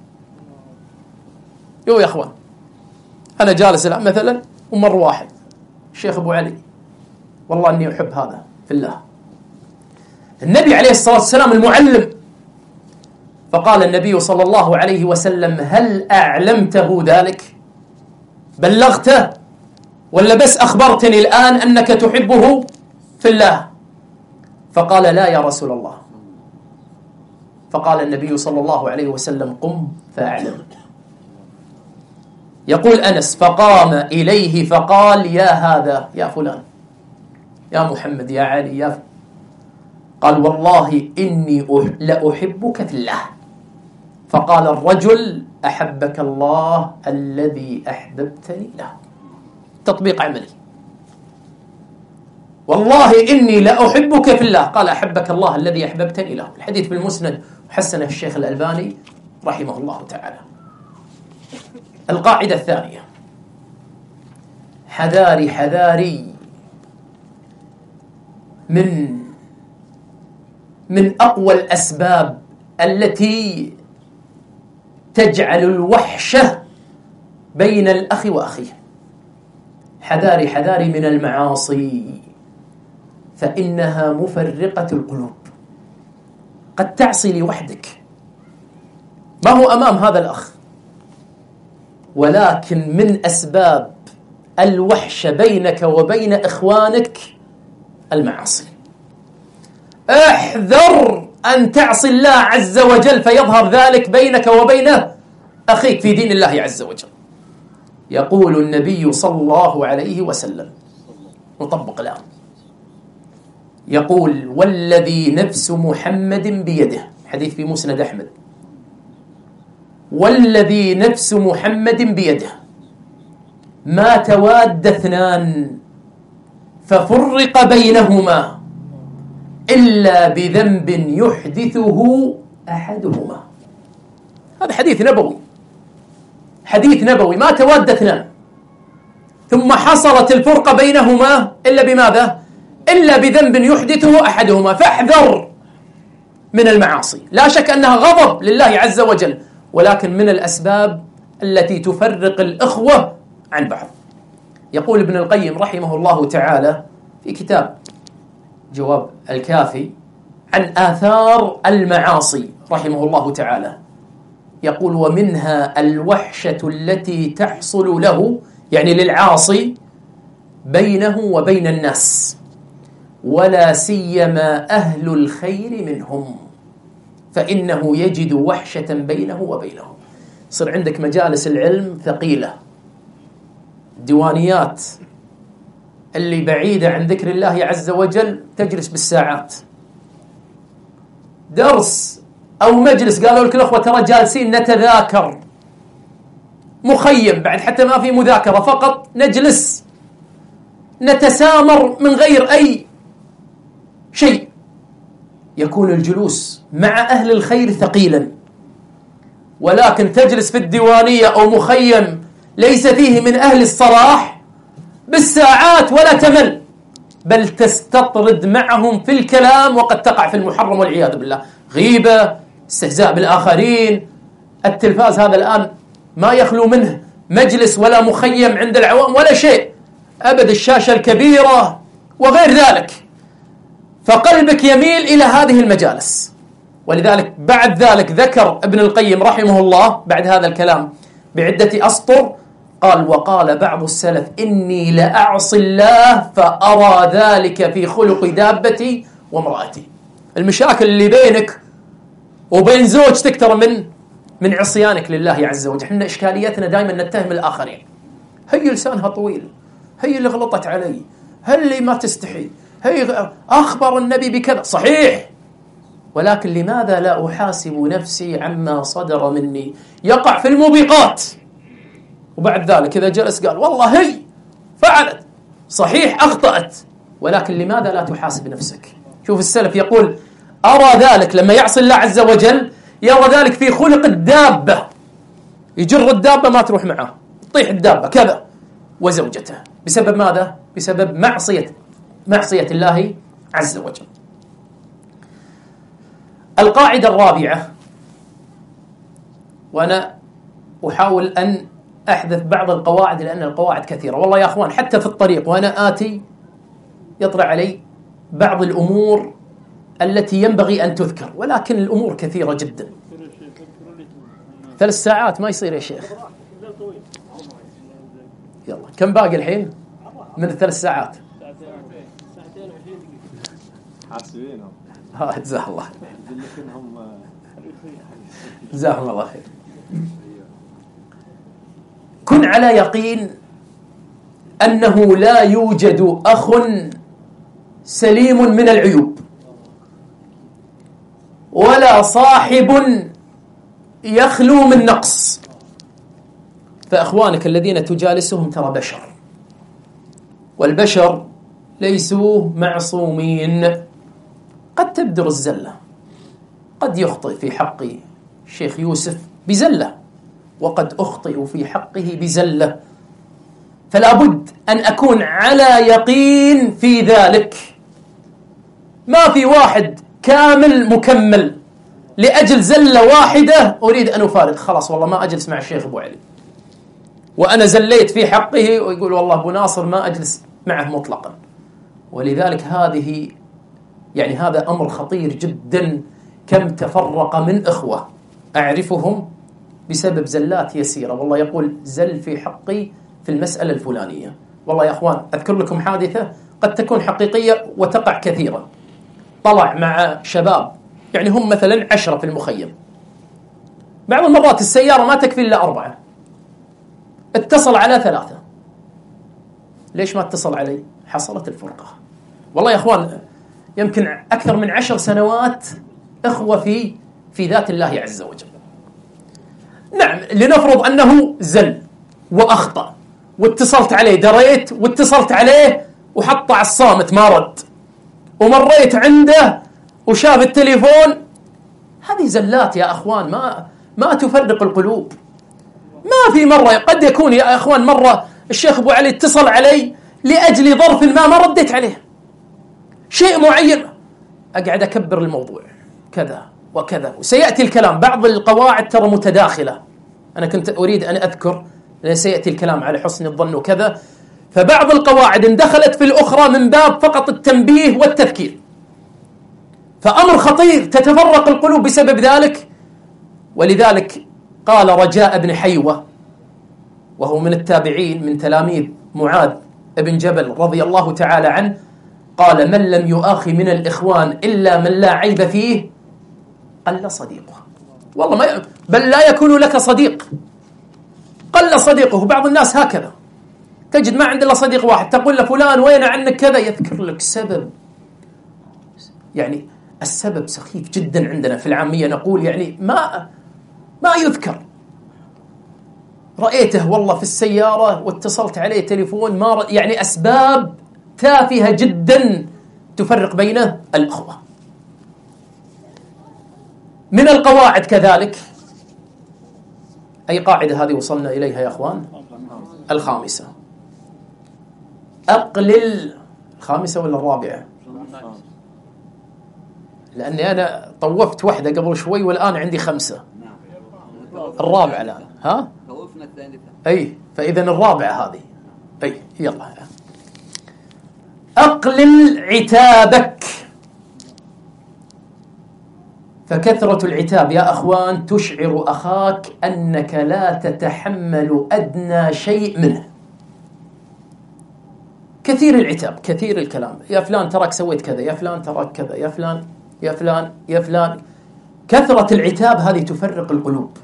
B: يو يا أخوان، أنا جالس الآن مثلا ومر واحد، الشيخ أبو علي، والله إني أحب هذا في الله. النبي عليه الصلاة والسلام المعلم، فقال النبي صلى الله عليه وسلم: هل أعلمته ذلك؟ بلغته ولا بس أخبرتني الآن أنك تحبه في الله؟ فقال: لا يا رسول الله. فقال النبي صلى الله عليه وسلم: قم فأعلم. يقول أنس: فقام إليه فقال: يا هذا، يا فلان، يا محمد، يا علي، يا ف... قال: والله إني لأحبك في الله. فقال الرجل: أحبك الله الذي أحببتني له. تطبيق عملي. والله إني لأحبك في الله، قال: أحبك الله الذي أحببتني له. الحديث بالمسند، وحسنه الشيخ الألباني رحمه الله تعالى. القاعدة الثانية: حذاري حذاري من من أقوى الأسباب التي تجعل الوحشة بين الأخ وأخيه. حذاري حذاري من المعاصي، فإنها مفرقة القلوب. قد تعصي لوحدك، ما هو أمام هذا الأخ، ولكن من أسباب الوحشة بينك وبين إخوانك المعاصي. احذر أن تعصي الله عز وجل فيظهر ذلك بينك وبين أخيك في دين الله عز وجل. يقول النبي صلى الله عليه وسلم، نطبق الآن، يقول: والذي نفس محمد بيده، حديث في مسند أحمد، والذي نفس محمد بيده ما تواد اثنان ففرق بينهما إلا بذنب يحدثه أحدهما. هذا حديث نبوي، حديث نبوي. ما تواد اثنان ثم حصلت الفرقة بينهما إلا بماذا؟ إلا بذنب يحدثه أحدهما. فاحذر من المعاصي. لا شك أنها غضب لله عز وجل، ولكن من الأسباب التي تفرق الإخوة عن بعض. يقول ابن القيم رحمه الله تعالى في كتاب جواب الكافي عن آثار المعاصي رحمه الله تعالى، يقول: ومنها الوحشة التي تحصل له، يعني للعاصي، بينه وبين الناس، ولا سيما أهل الخير منهم، فإنه يجد وحشة بينه وبينهم. صار عندك مجالس العلم ثقيلة، ديوانيات اللي بعيدة عن ذكر الله عز وجل تجلس بالساعات، درس أو مجلس قالوا لك الأخوة ترى جالسين نتذاكر، مخيم بعد حتى ما في مذاكرة، فقط نجلس نتسامر من غير أي شيء. يكون الجلوس مع أهل الخير ثقيلا، ولكن تجلس في الديوانية أو مخيم ليس فيه من أهل الصلاح بالساعات ولا تمل، بل تستطرد معهم في الكلام، وقد تقع في المحرم والعياذ بالله. غيبة، استهزاء بالآخرين. التلفاز هذا الآن ما يخلو منه مجلس ولا مخيم عند العوام ولا شيء أبد، الشاشة الكبيرة وغير ذلك، فقلبك يميل إلى هذه المجالس. ولذلك بعد ذلك ذكر ابن القيم رحمه الله بعد هذا الكلام بعدة أسطر، قال: وقال بعض السلف: إني لأعصي الله فأرى ذلك في خلق دابتي وامرأتي. المشاكل اللي بينك وبين زوجتك ترى من من عصيانك لله عز وجل. احنا إشكاليتنا دائما نتهم الآخرين، هي لسانها طويل، هي اللي غلطت علي، هي اللي ما تستحي، هي أخبر النبي بكذا. صحيح، ولكن لماذا لا أحاسب نفسي عما صدر مني؟ يقع في الموبقات، وبعد ذلك إذا جلس قال والله هي فعلت، صحيح أخطأت، ولكن لماذا لا تحاسب نفسك؟ شوف السلف يقول: أرى ذلك لما يعصي الله عز وجل، يرى ذلك في خلق الدابة، يجر الدابة ما تروح معه، تطيح الدابة كذا، وزوجته، بسبب ماذا؟ بسبب معصية معصية الله عز وجل. القاعدة الرابعة، وأنا أحاول أن أحذف بعض القواعد لأن القواعد كثيرة، والله يا أخوان حتى في الطريق وأنا آتي يطرأ علي بعض الأمور التي ينبغي أن تذكر، ولكن الأمور كثيرة جدا. ثلاث ساعات ما يصير يا شيخ. يلا كم باقي الحين من الثلاث ساعات؟
A: حاسبينهم.
B: ها جزاه الله جزاهم الله خير. كن على يقين أنه لا يوجد أخ سليم من العيوب، ولا صاحب يخلو من نقص، فأخوانك الذين تجالسهم ترى بشر، والبشر ليسوا معصومين. قد تبدر الزلة، قد يخطئ في حق الشيخ يوسف بزلة، وقد أخطئ في حقه بزلة، فلا بد أن أكون على يقين في ذلك. ما في واحد كامل مكمل لأجل زلة واحدة أريد أن أفارق، خلاص والله ما أجلس مع الشيخ أبو علي، وأنا زليت في حقه ويقول والله أبو ناصر ما أجلس معه مطلقا. ولذلك هذه يعني هذا أمر خطير جدا. كم تفرق من إخوة أعرفهم بسبب زلات يسيرة، والله يقول زل في حقي في المسألة الفلانية. والله يا أخوان أذكر لكم حادثة قد تكون حقيقية وتقع كثيرا. طلع مع شباب يعني هم مثلا عشرة في المخيم، بعض المرات السيارة ما تكفي إلا أربعة، اتصل على ثلاثة، ليش ما اتصل علي؟ حصلت الفرقة. والله يا أخوان يمكن أكثر من عشر سنوات إخوة في في ذات الله عز وجل. نعم، لنفرض أنه زل وأخطأ واتصلت عليه، دريت واتصلت عليه وحط على الصامت ما رد، ومريت عنده وشاف التليفون، هذه زلات يا أخوان ما ما تفرق القلوب. ما في مرة قد يكون يا أخوان مرة الشيخ أبو علي اتصل علي لأجل ظرف ما ما رديت عليه، شيء معين، أقعد أكبر الموضوع كذا وكذا، وسيأتي الكلام. بعض القواعد ترى متداخلة، أنا كنت أريد أن أذكر لأن سيأتي الكلام على حسن الظن وكذا، فبعض القواعد اندخلت في الأخرى من باب فقط التنبيه والتذكير، فأمر خطير تتفرق القلوب بسبب ذلك. ولذلك قال رجاء بن حيوة وهو من التابعين من تلاميذ معاذ بن جبل رضي الله تعالى عنه، قال من لم يؤاخي من الإخوان إلا من لا عيب فيه قل صديقه. والله ما ي... بل لا يكون لك صديق، قل صديقه. بعض الناس هكذا تجد ما عند الله صديق واحد، تقول له فلان وين عنك كذا، يذكر لك سبب، يعني السبب سخيف جدا عندنا في العامية، نقول يعني ما ما يذكر. رأيته والله في السيارة واتصلت عليه تليفون ما ر... يعني أسباب تافهة جدا تفرق بين الأخوة. من القواعد كذلك، أي قاعدة هذه وصلنا إليها يا أخوان؟ الخامسة. أقلل الخامسة ولا الرابعة؟ لأني أنا طوفت واحدة قبل شوي والآن عندي خمسة، الرابعة الآن. ها؟ أي فإذا الرابعة هذه. أي يلا. أقلل عتابك، فكثرة العتاب يا أخوان تشعر أخاك أنك لا تتحمل أدنى شيء منه. كثير العتاب، كثير الكلام، يا فلان تراك سويت كذا، يا فلان تراك كذا، يا فلان يا فلان يا فلان. كثرة العتاب هذه تفرق القلوب.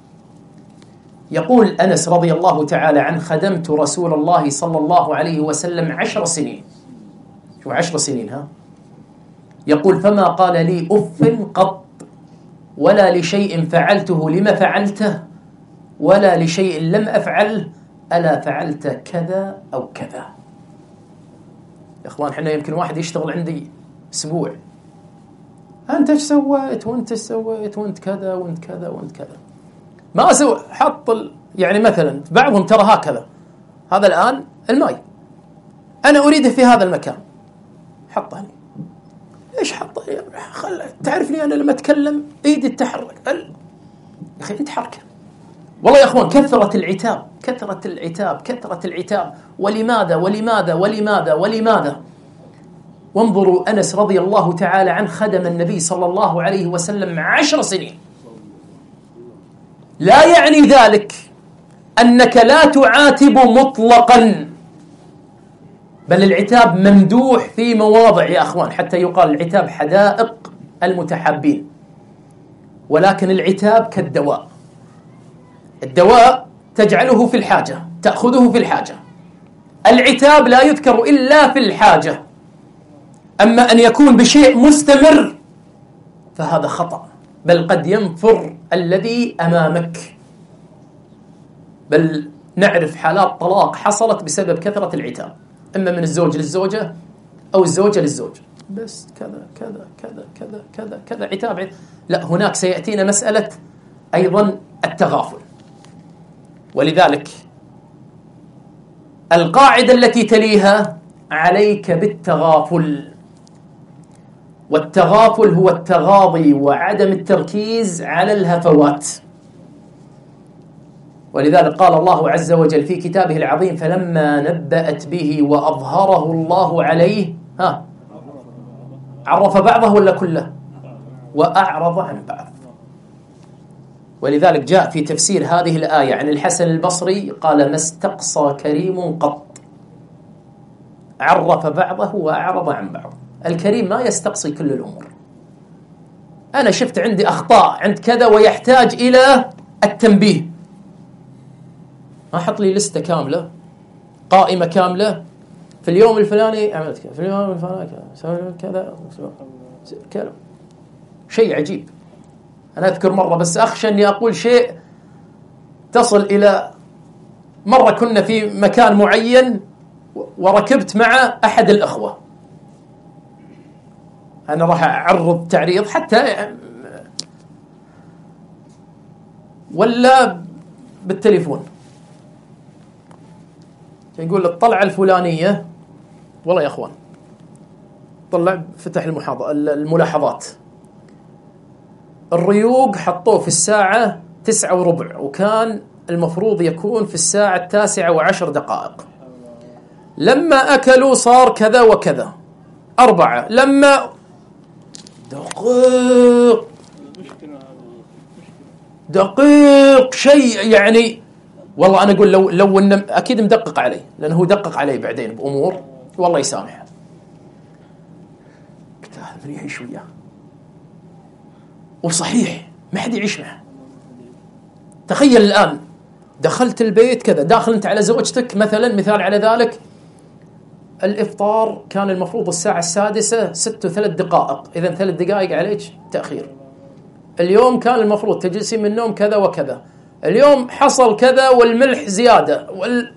B: يقول أنس رضي الله تعالى عنه خدمت رسول الله صلى الله عليه وسلم عشر سنين. شو عشر سنين ها؟ يقول فما قال لي أف قط ولا لشيء فعلته لما فعلته ولا لشيء لم أفعله ألا فعلت كذا أو كذا. يا أخوان حنا يمكن واحد يشتغل عندي أسبوع، أنت إيش سويت وأنت إيش سويت وأنت كذا وأنت كذا وأنت كذا، ما أسوي حط ال... يعني مثلا بعضهم ترى هكذا، هذا الآن الماء أنا أريده في هذا المكان، حطه هنا. إيش حطه؟ خل تعرفني أنا لما أتكلم إيدي تتحرك ال... يا أخي أنت حركة. والله يا أخوان كثرة العتاب، كثرة العتاب، كثرة العتاب. ولماذا ولماذا ولماذا ولماذا؟ وانظروا أنس رضي الله تعالى عنه خدم النبي صلى الله عليه وسلم عشر سنين. لا يعني ذلك أنك لا تعاتب مطلقا، بل العتاب ممدوح في مواضع يا أخوان، حتى يقال العتاب حدائق المتحابين. ولكن العتاب كالدواء، الدواء تجعله في الحاجة، تأخذه في الحاجة. العتاب لا يذكر إلا في الحاجة، أما أن يكون بشيء مستمر فهذا خطأ، بل قد ينفر الذي أمامك. بل نعرف حالات طلاق حصلت بسبب كثرة العتاب، إما من الزوج للزوجة أو الزوجة للزوج، بس كذا كذا كذا كذا كذا كذا عتاب, عتاب. لا، هناك سيأتينا مسألة أيضا التغافل. ولذلك القاعدة التي تليها عليك بالتغافل، والتغافل هو التغاضي وعدم التركيز على الهفوات. ولذلك قال الله عز وجل في كتابه العظيم فلما نبأت به وأظهره الله عليه ها عرف بعضه ولا كله وأعرض عن بعض. ولذلك جاء في تفسير هذه الآية عن الحسن البصري قال ما استقصى كريم قط، عرف بعضه وأعرض عن بعض. الكريم ما يستقصي كل الأمور. أنا شفت عندي أخطاء عند كذا ويحتاج إلى التنبيه، ما حط لي لستة كاملة، قائمة كاملة، في اليوم الفلاني عملت كذا، في اليوم الفلاني كذا، كذا كذا. شيء عجيب. أنا أذكر مرة، بس أخشى أني أقول شيء تصل إلى مرة كنا في مكان معين وركبت مع أحد الأخوة، أنا راح أعرض تعريض حتى ولا بالتليفون، يقول الطلعة الفلانية، والله يا أخوان طلع فتح المحاضرة الملاحظات، الريوق حطوه في الساعة تسعة وربع وكان المفروض يكون في الساعة التاسعة وعشر دقائق، لما أكلوا صار كذا وكذا، أربعة لما دقيق دقيق شيء يعني. والله أنا أقول لو لو إنه أكيد مدقق علي، لأنه هو دقق علي بعدين بأمور والله يسامحه. قلت هذا من يعيش وياه، وصحيح ما حد يعيش معه. تخيل الآن دخلت البيت كذا، داخل أنت على زوجتك مثلا، مثال على ذلك، الإفطار كان المفروض الساعة السادسة ست وثلاث دقائق، إذا ثلاث دقائق عليك تأخير. اليوم كان المفروض تجلسين من النوم كذا وكذا، اليوم حصل كذا والملح زيادة وال...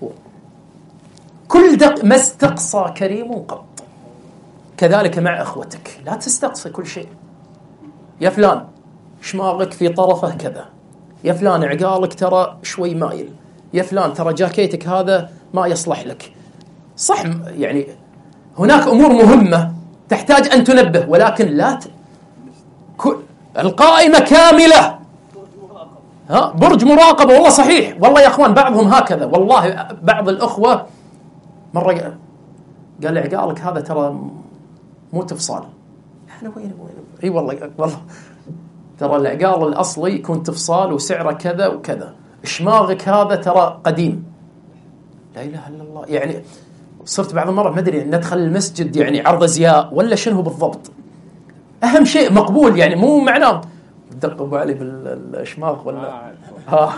B: كل دق ما استقصى كريم قط. كذلك مع أخوتك، لا تستقصي كل شيء. يا فلان شماغك في طرفه كذا، يا فلان عقالك ترى شوي مايل، يا فلان ترى جاكيتك هذا ما يصلح لك. صح، يعني هناك أمور مهمة تحتاج أن تنبه، ولكن لا ت... كل... القائمة كاملة، ها برج مراقبة. والله صحيح، والله يا أخوان بعضهم هكذا، والله بعض الأخوة مرة قال لي عقالك هذا ترى مو تفصال. احنا وين وين اي والله والله ترى العقال الأصلي يكون تفصال وسعره كذا وكذا، شماغك هذا ترى قديم. لا إله إلا الله. يعني صرت بعض المرة ما أدري ندخل المسجد يعني عرض أزياء ولا شنو بالضبط. أهم شيء مقبول، يعني مو معناه دققوا علي بالشماغ ولا ها.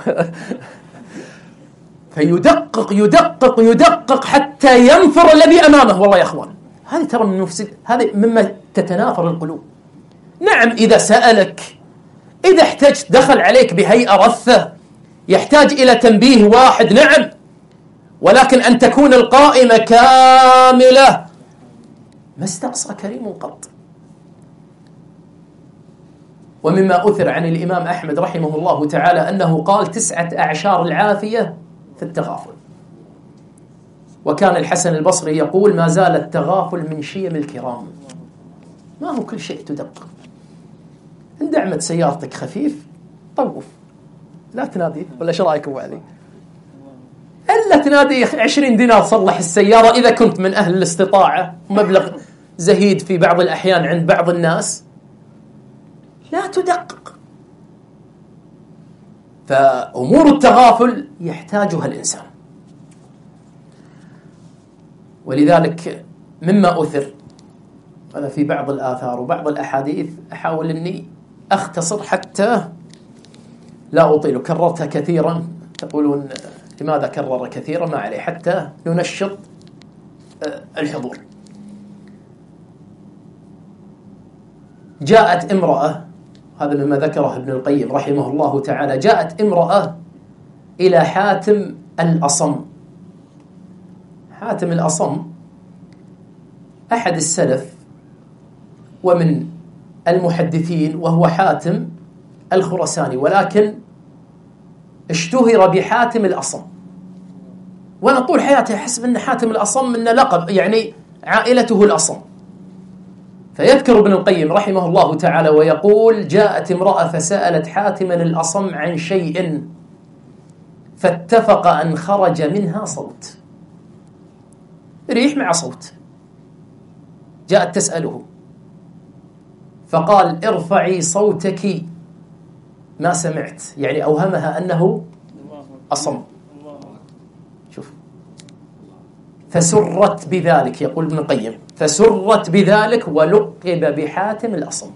B: فيدقق يدقق يدقق حتى ينفر الذي أمامه. والله يا أخوان هذه ترى من مفسد، هذه مما تتنافر القلوب. نعم إذا سألك، إذا احتجت دخل عليك بهيئة رثة يحتاج إلى تنبيه واحد، نعم، ولكن أن تكون القائمة كاملة. ما استقصى كريم قط. ومما أثر عن الإمام أحمد رحمه الله تعالى أنه قال تسعة أعشار العافية في التغافل. وكان الحسن البصري يقول ما زال التغافل من شيم الكرام. ما هو كل شيء تدقق. إن دعمت سيارتك خفيف طوف، لا تنادي ولا شو رأيك أبو علي؟ إلا تنادي عشرين دينار صلح السيارة إذا كنت من أهل الاستطاعة، مبلغ زهيد في بعض الأحيان عند بعض الناس. لا تدقق. فأمور التغافل يحتاجها الإنسان. ولذلك مما أثر أنا في بعض الآثار وبعض الأحاديث أحاول أني أختصر حتى لا أطيل، كررتها كثيرا. تقولون لماذا كرر كثيرا؟ ما عليه، حتى ننشط الحضور. جاءت امرأة، هذا مما ذكره ابن القيم رحمه الله تعالى، جاءت امرأة إلى حاتم الأصم. حاتم الأصم أحد السلف ومن المحدثين، وهو حاتم الخرساني، ولكن اشتهر بحاتم الأصم. وأنا طول حياتي أحسب أن حاتم الأصم أنه لقب، يعني عائلته الأصم. فيذكر ابن القيم رحمه الله تعالى ويقول جاءت امرأة فسألت حاتما الأصم عن شيء فاتفق أن خرج منها صوت، ريح مع صوت. جاءت تسأله فقال ارفعي صوتك ما سمعت، يعني أوهمها أنه أصم. شوف، فسرت بذلك، يقول ابن القيم فسرت بذلك ولقب بحاتم الأصم.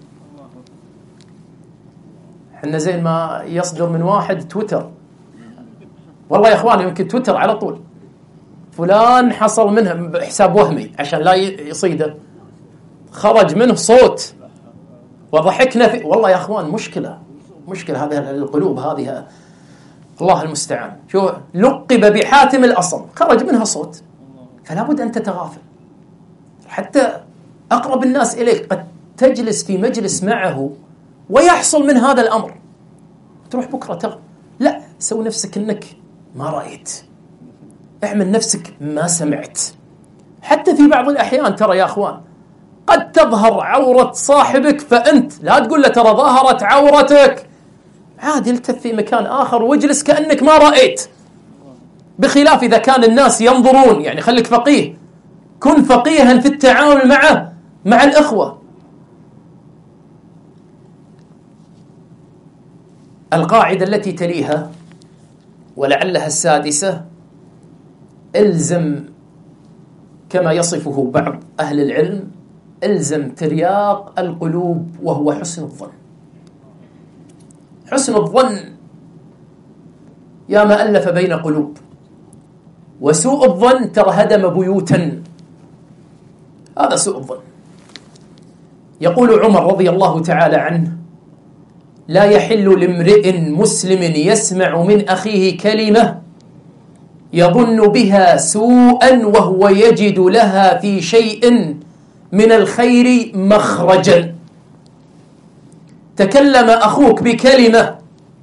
B: حنا زين ما يصدر من واحد تويتر والله يا إخواني يمكن تويتر على طول فلان حصل منه حساب وهمي عشان لا يصيده، خرج منه صوت وضحكنا في... والله يا أخوان مشكلة مشكلة هذه القلوب هذه، الله المستعان. شو لقب بحاتم الأصم، خرج منها صوت، فلا بد أن تتغافل. حتى أقرب الناس إليك قد تجلس في مجلس معه ويحصل من هذا الأمر، تروح بكرة تغ... لا، سوي نفسك أنك ما رأيت، اعمل نفسك ما سمعت. حتى في بعض الأحيان ترى يا أخوان قد تظهر عورة صاحبك، فأنت لا تقول له ترى ظهرت عورتك، عادي التف في مكان آخر واجلس كأنك ما رأيت. بخلاف إذا كان الناس ينظرون، يعني خليك فقيه، كن فقيها في التعامل معه مع الإخوة. القاعدة التي تليها ولعلها السادسة، الزم كما يصفه بعض أهل العلم، الزم ترياق القلوب وهو حسن الظن. حسن الظن يا ما ألف بين قلوب، وسوء الظن ترى هدم بيوتا. هذا سوء الظن. يقول عمر رضي الله تعالى عنه: لا يحل لامرئ مسلم يسمع من أخيه كلمة يظن بها سوءا وهو يجد لها في شيء من الخير مخرجا. تكلم أخوك بكلمة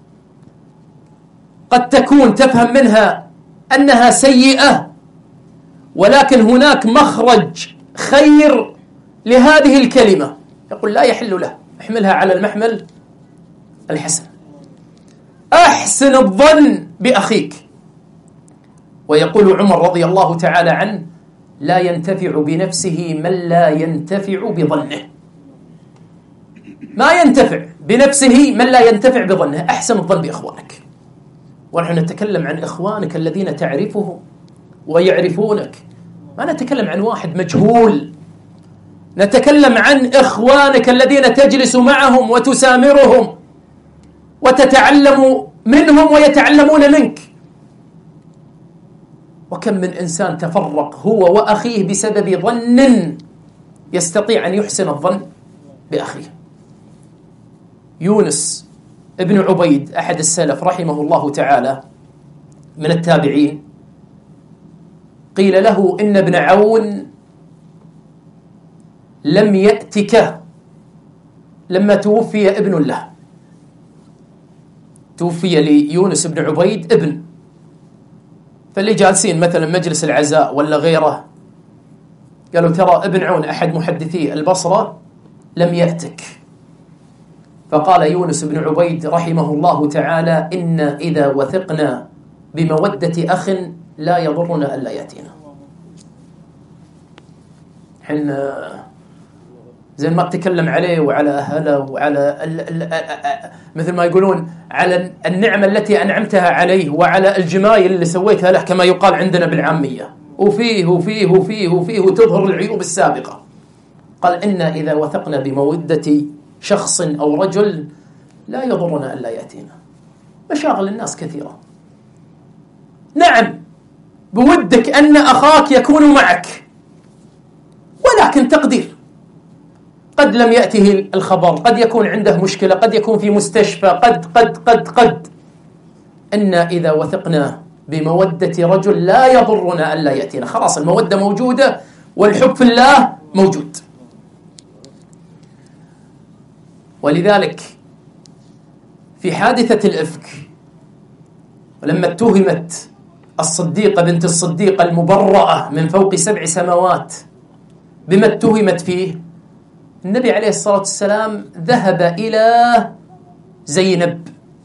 B: قد تكون تفهم منها أنها سيئة، ولكن هناك مخرج خير لهذه الكلمة، يقول لا يحل له، احملها على المحمل الحسن. أحسن الظن بأخيك. ويقول عمر رضي الله تعالى عنه: لا ينتفع بنفسه من لا ينتفع بظنه. ما ينتفع بنفسه من لا ينتفع بظنه. أحسن الظن بإخوانك. ونحن نتكلم عن إخوانك الذين تعرفهم ويعرفونك، ما نتكلم عن واحد مجهول، نتكلم عن إخوانك الذين تجلس معهم وتسامرهم وتتعلم منهم ويتعلمون منك. وكم من إنسان تفرق هو وأخيه بسبب ظن يستطيع أن يحسن الظن بأخيه. يونس ابن عبيد أحد السلف رحمه الله تعالى من التابعين، قيل له إن ابن عون لم يأتك لما توفي ابن له. توفي ليونس بن عبيد ابن، فاللي جالسين مثلا مجلس العزاء ولا غيره قالوا ترى ابن عون أحد محدثي البصرة لم يأتك. فقال يونس بن عبيد رحمه الله تعالى: إن إذا وثقنا بمودة أخ لا يضرنا ألا يأتينا. حنا زي ما تتكلم عليه وعلى أهله وعلى ال ال مثل ما يقولون على النعمة التي أنعمتها عليه وعلى الجمايل اللي سويتها له كما يقال عندنا بالعامية، وفيه وفيه وفيه وفيه وتظهر العيوب السابقة. قال: إن إذا وثقنا بمودة شخص أو رجل لا يضرنا ألا يأتينا. مشاغل الناس كثيرة. نعم بودك أن أخاك يكون معك، ولكن تقدير، قد لم يأته الخبر، قد يكون عنده مشكلة، قد يكون في مستشفى، قد قد قد قد إن إذا وثقنا بمودة رجل لا يضرنا ألا يأتينا. خلاص المودة موجودة والحب في الله موجود. ولذلك في حادثة الإفك ولما اتهمت الصديقة بنت الصديق المبرأة من فوق سبع سماوات بما اتهمت فيه، النبي عليه الصلاة والسلام ذهب إلى زينب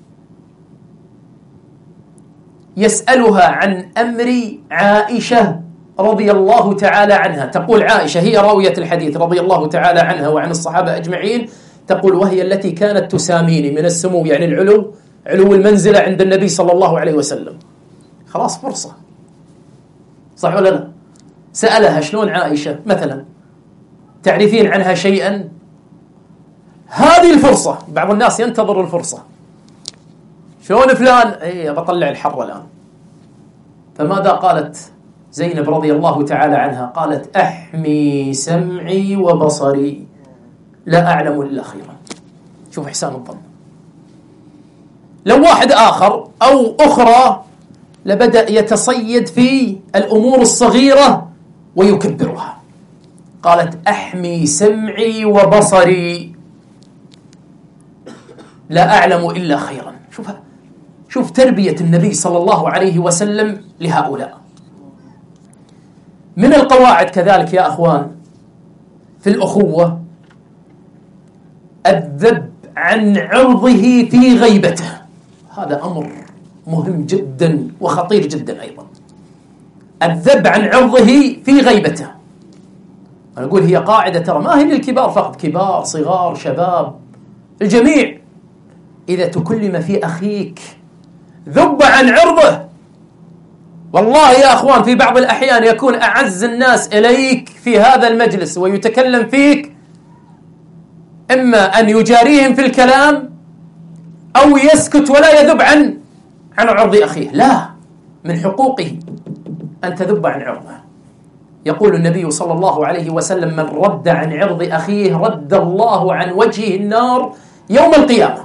B: يسألها عن أمر عائشة رضي الله تعالى عنها. تقول عائشة هي راوية الحديث رضي الله تعالى عنها وعن الصحابة أجمعين، تقول: وهي التي كانت تساميني من السمو، يعني العلو، علو المنزلة عند النبي صلى الله عليه وسلم. خلاص فرصة، صح ولا لا؟ سألها: شلون عائشة مثلا، تعرفين عنها شيئا؟ هذه الفرصة. بعض الناس ينتظر الفرصة. شلون فلان؟ اي بطلع الحر الآن. فماذا قالت زينب رضي الله تعالى عنها؟ قالت أحمي سمعي وبصري لا أعلم إلا خيرا. شوف إحسان الظن. لو واحد آخر أو أخرى لبدأ يتصيد في الأمور الصغيرة ويكبرها. قالت أحمي سمعي وبصري لا أعلم إلا خيرا. شوف شوف تربية النبي صلى الله عليه وسلم لهؤلاء. من القواعد كذلك يا أخوان في الأخوة الذب عن عرضه في غيبته. هذا أمر مهم جدا وخطير جدا أيضا. الذب عن عرضه في غيبته. أنا أقول هي قاعدة ترى ما هي للكبار فقط، كبار صغار شباب الجميع. إذا تكلم في أخيك ذب عن عرضه. والله يا أخوان في بعض الأحيان يكون أعز الناس إليك في هذا المجلس ويتكلم فيك، إما أن يجاريهم في الكلام أو يسكت ولا يذب عن عن عرض أخيه. لا، من حقوقه أن تذب عن عرضه. يقول النبي صلى الله عليه وسلم من رد عن عرض أخيه رد الله عن وجهه النار يوم القيامة.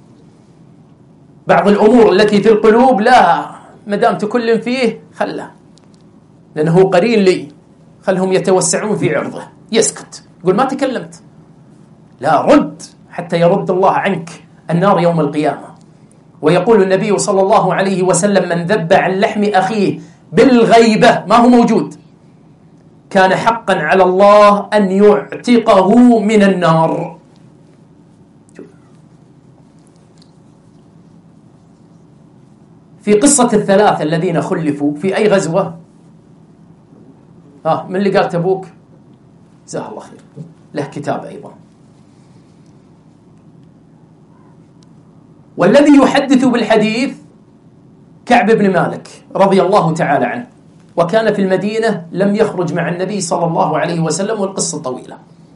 B: بعض الأمور التي في القلوب لا، مدام تكلم فيه خله، لأنه قرين لي، خلهم يتوسعون في عرضه. يسكت، يقول ما تكلمت. لا، رد حتى يرد الله عنك النار يوم القيامة. ويقول النبي صلى الله عليه وسلم من ذب عن لحم أخيه بالغيبة ما هو موجود كان حقا على الله أن يعتقه من النار. في قصة الثلاثة الذين خلفوا في أي غزوة؟ آه من اللي قال تبوك؟ جزاه الله خير، له كتاب أيضا. والذي يحدث بالحديث كعب بن مالك رضي الله تعالى عنه، وكان في المدينة لم يخرج مع النبي صلى الله عليه وسلم، والقصة طويلة.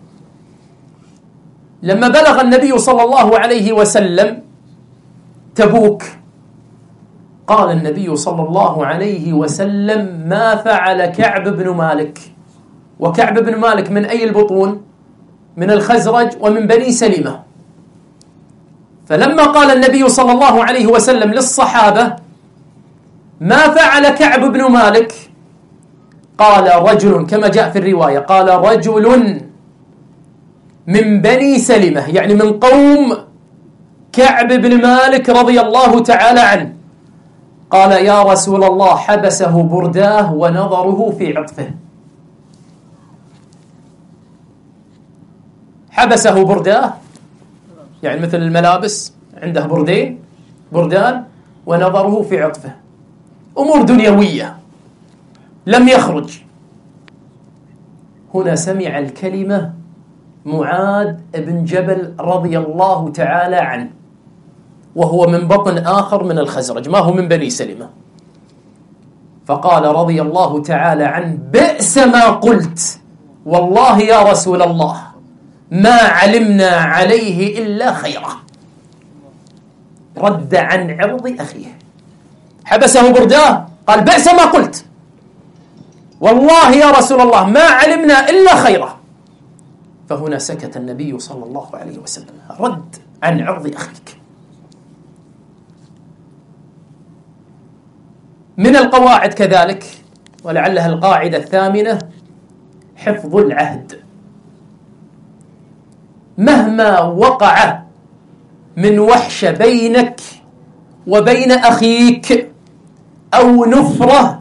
B: لما بلغ النبي صلى الله عليه وسلم تبوك قال النبي صلى الله عليه وسلم ما فعل كعب بن مالك. وكعب بن مالك من أي البطون؟ من الخزرج ومن بني سلمة. فلما قال النبي صلى الله عليه وسلم للصحابة ما فعل كعب بن مالك، قال رجل، كما جاء في الرواية، قال رجل من بني سلمة، يعني من قوم كعب بن مالك رضي الله تعالى عنه، قال يا رسول الله حبسه برداه ونظره في عطفه. حبسه برداه يعني مثل الملابس، عنده بردين بردان ونظره في عطفه، أمور دنيوية، لم يخرج. هنا سمع الكلمة معاذ بن جبل رضي الله تعالى عنه، وهو من بطن آخر من الخزرج، ما هو من بني سلمة. فقال رضي الله تعالى عنه بئس ما قلت، والله يا رسول الله ما علمنا عليه إلا خيرا. رد عن عرض أخيه، حبسه برداه، قال بئس ما قلت، والله يا رسول الله ما علمنا إلا خيرا. فهنا سكت النبي صلى الله عليه وسلم. رد عن عرض أخيك. من القواعد كذلك، ولعلها القاعدة الثامنة، حفظ العهد. مهما وقع من وحشة بينك وبين أخيك أو نفرة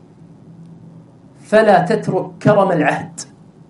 B: فلا تترك كرم العهد،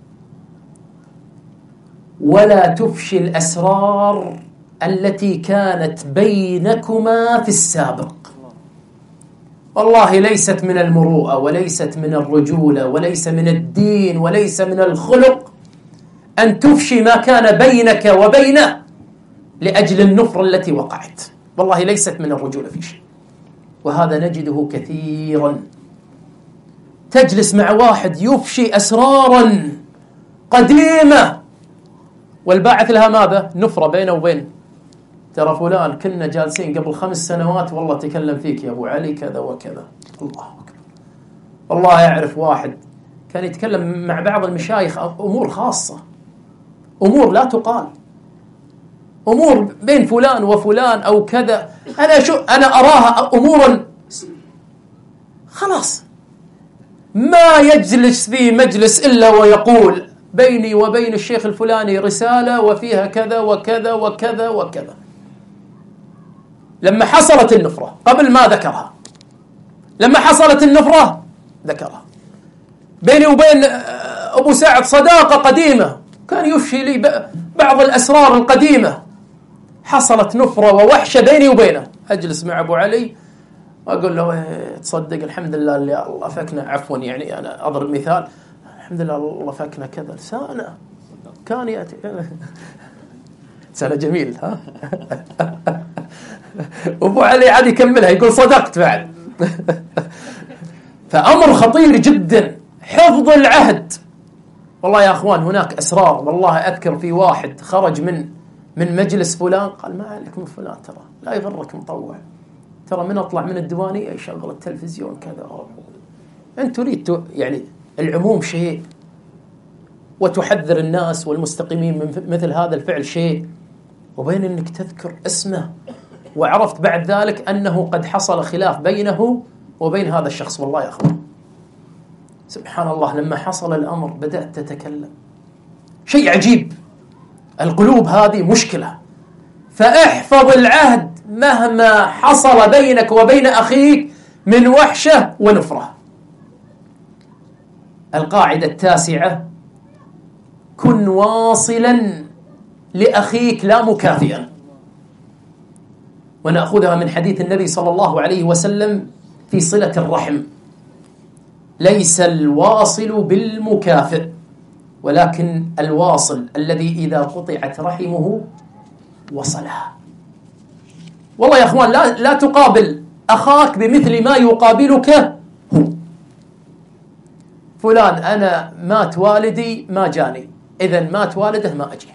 B: ولا تفشي الأسرار التي كانت بينكما في السابق. والله ليست من المروءة وليست من الرجولة وليس من الدين وليس من الخلق أن تفشي ما كان بينك وبينه لأجل النفرة التي وقعت. والله ليست من الرجولة في شيء، وهذا نجده كثيرا. تجلس مع واحد يفشي أسرارا قديمة والباعث لها ماذا؟ نفرة بينه وبين، ترى فلان كنا جالسين قبل خمس سنوات والله تكلم فيك يا أبو علي كذا وكذا. الله أكبر. والله يعرف واحد كان يتكلم مع بعض المشايخ أمور خاصة، أمور لا تقال، أمور بين فلان وفلان أو كذا، أنا شو أنا أراها أمورا خلاص ما يجلس في مجلس إلا ويقول بيني وبين الشيخ الفلاني رسالة وفيها كذا وكذا وكذا وكذا. لما حصلت النفرة قبل ما ذكرها، لما حصلت النفرة ذكرها. بيني وبين أبو سعد صداقة قديمة، كان يفشي لي بعض الأسرار القديمة. حصلت نفرة ووحشة بيني وبينه، أجلس مع أبو علي وأقول له تصدق الحمد لله اللي الله فكنا، عفوا يعني أنا أضرب مثال، الحمد لله الله فكنا كذا سنة كان يأتي سنة جميل ها أبو علي عاد يكملها يقول صدقت بعد. فأمر خطير جدا حفظ العهد. والله يا أخوان هناك أسرار، والله أذكر في واحد خرج من من مجلس فلان قال ما عليك من فلان، ترى لا يغرك مطوع، ترى من أطلع من الديوانية يشغل التلفزيون كذا. أنت تريد يعني العموم شيء وتحذر الناس والمستقيمين من مثل هذا الفعل شيء، وبين أنك تذكر اسمه وعرفت بعد ذلك أنه قد حصل خلاف بينه وبين هذا الشخص. والله يا أخوان سبحان الله لما حصل الأمر بدأت تتكلم، شيء عجيب. القلوب هذه مشكلة، فاحفظ العهد مهما حصل بينك وبين أخيك من وحشة ونفرة. القاعدة التاسعة: كن واصلا لأخيك لا مكافئا. ونأخذها من حديث النبي صلى الله عليه وسلم في صلة الرحم: ليس الواصل بالمكافئ، ولكن الواصل الذي إذا قطعت رحمه وصلها. والله يا أخوان لا, لا تقابل أخاك بمثل ما يقابلك هو. فلان أنا مات والدي ما جاني، إذن مات والده ما أجي.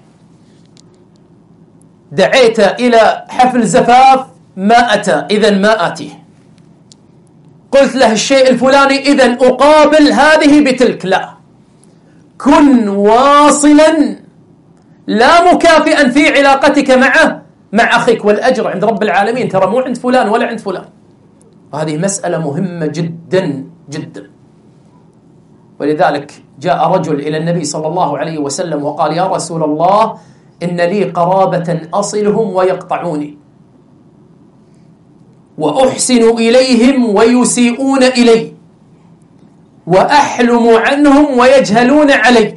B: دعيت إلى حفل زفاف ما أتى، إذن ما آتيه. قلت له الشيء الفلاني، إذن أقابل هذه بتلك. لا، كن واصلا لا مكافئا في علاقتك معه مع أخيك، والأجر عند رب العالمين، ترى مو عند فلان ولا عند فلان. وهذه مسألة مهمة جدا جدا. ولذلك جاء رجل إلى النبي صلى الله عليه وسلم وقال: يا رسول الله إن لي قرابة أصلهم ويقطعوني، وأحسن إليهم ويسيئون إلي، وأحلم عنهم ويجهلون علي.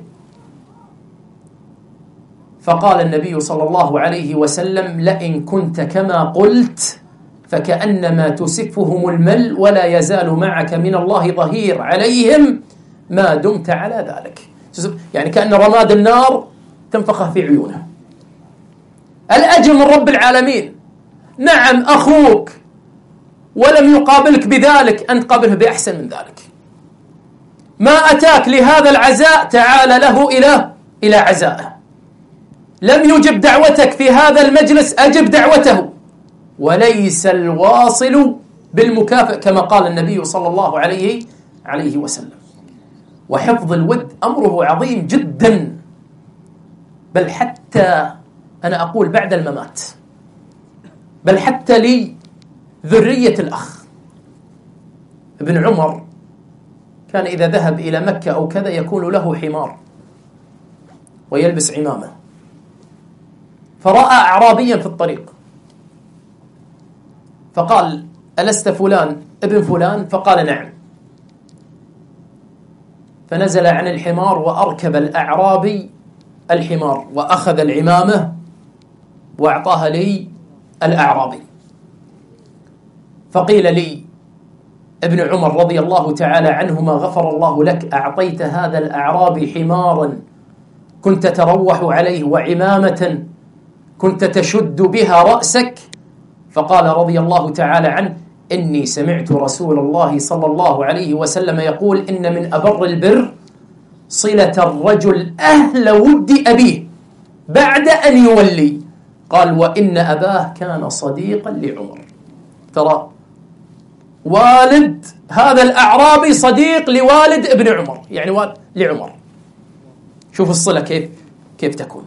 B: فقال النبي صلى الله عليه وسلم: لئن كنت كما قلت فكأنما تسفهم المل، ولا يزال معك من الله ظهير عليهم ما دمت على ذلك. يعني كأن رماد النار تنفخه في عيونه. الأجر من رب العالمين. نعم أخوك ولم يقابلك بذلك، أنت قابله بأحسن من ذلك. ما أتاك لهذا العزاء تعال له إلى إلى عزائه. لم يجب دعوتك في هذا المجلس، أجب دعوته. وليس الواصل بالمكافئ كما قال النبي صلى الله عليه عليه وسلم. وحفظ الود أمره عظيم جدا، بل حتى أنا أقول بعد الممات، بل حتى لي ذرية الأخ. ابن عمر كان إذا ذهب إلى مكة أو كذا يكون له حمار ويلبس عمامة، فرأى أعرابيا في الطريق فقال: ألست فلان ابن فلان؟ فقال: نعم. فنزل عن الحمار وأركب الأعرابي الحمار وأخذ العمامة وأعطاها لي الأعرابي. فقيل لي: ابن عمر رضي الله تعالى عنهما غفر الله لك، أعطيت هذا الأعرابي حمارا كنت تروح عليه وعمامة كنت تشد بها رأسك. فقال رضي الله تعالى عنه: إني سمعت رسول الله صلى الله عليه وسلم يقول: إن من أبر البر صلة الرجل أهل ود أبيه بعد أن يولي. قال: وإن أباه كان صديقا لعمر. ترى والد هذا الأعرابي صديق لوالد ابن عمر، يعني والد لعمر. شوف الصلة كيف كيف تكون.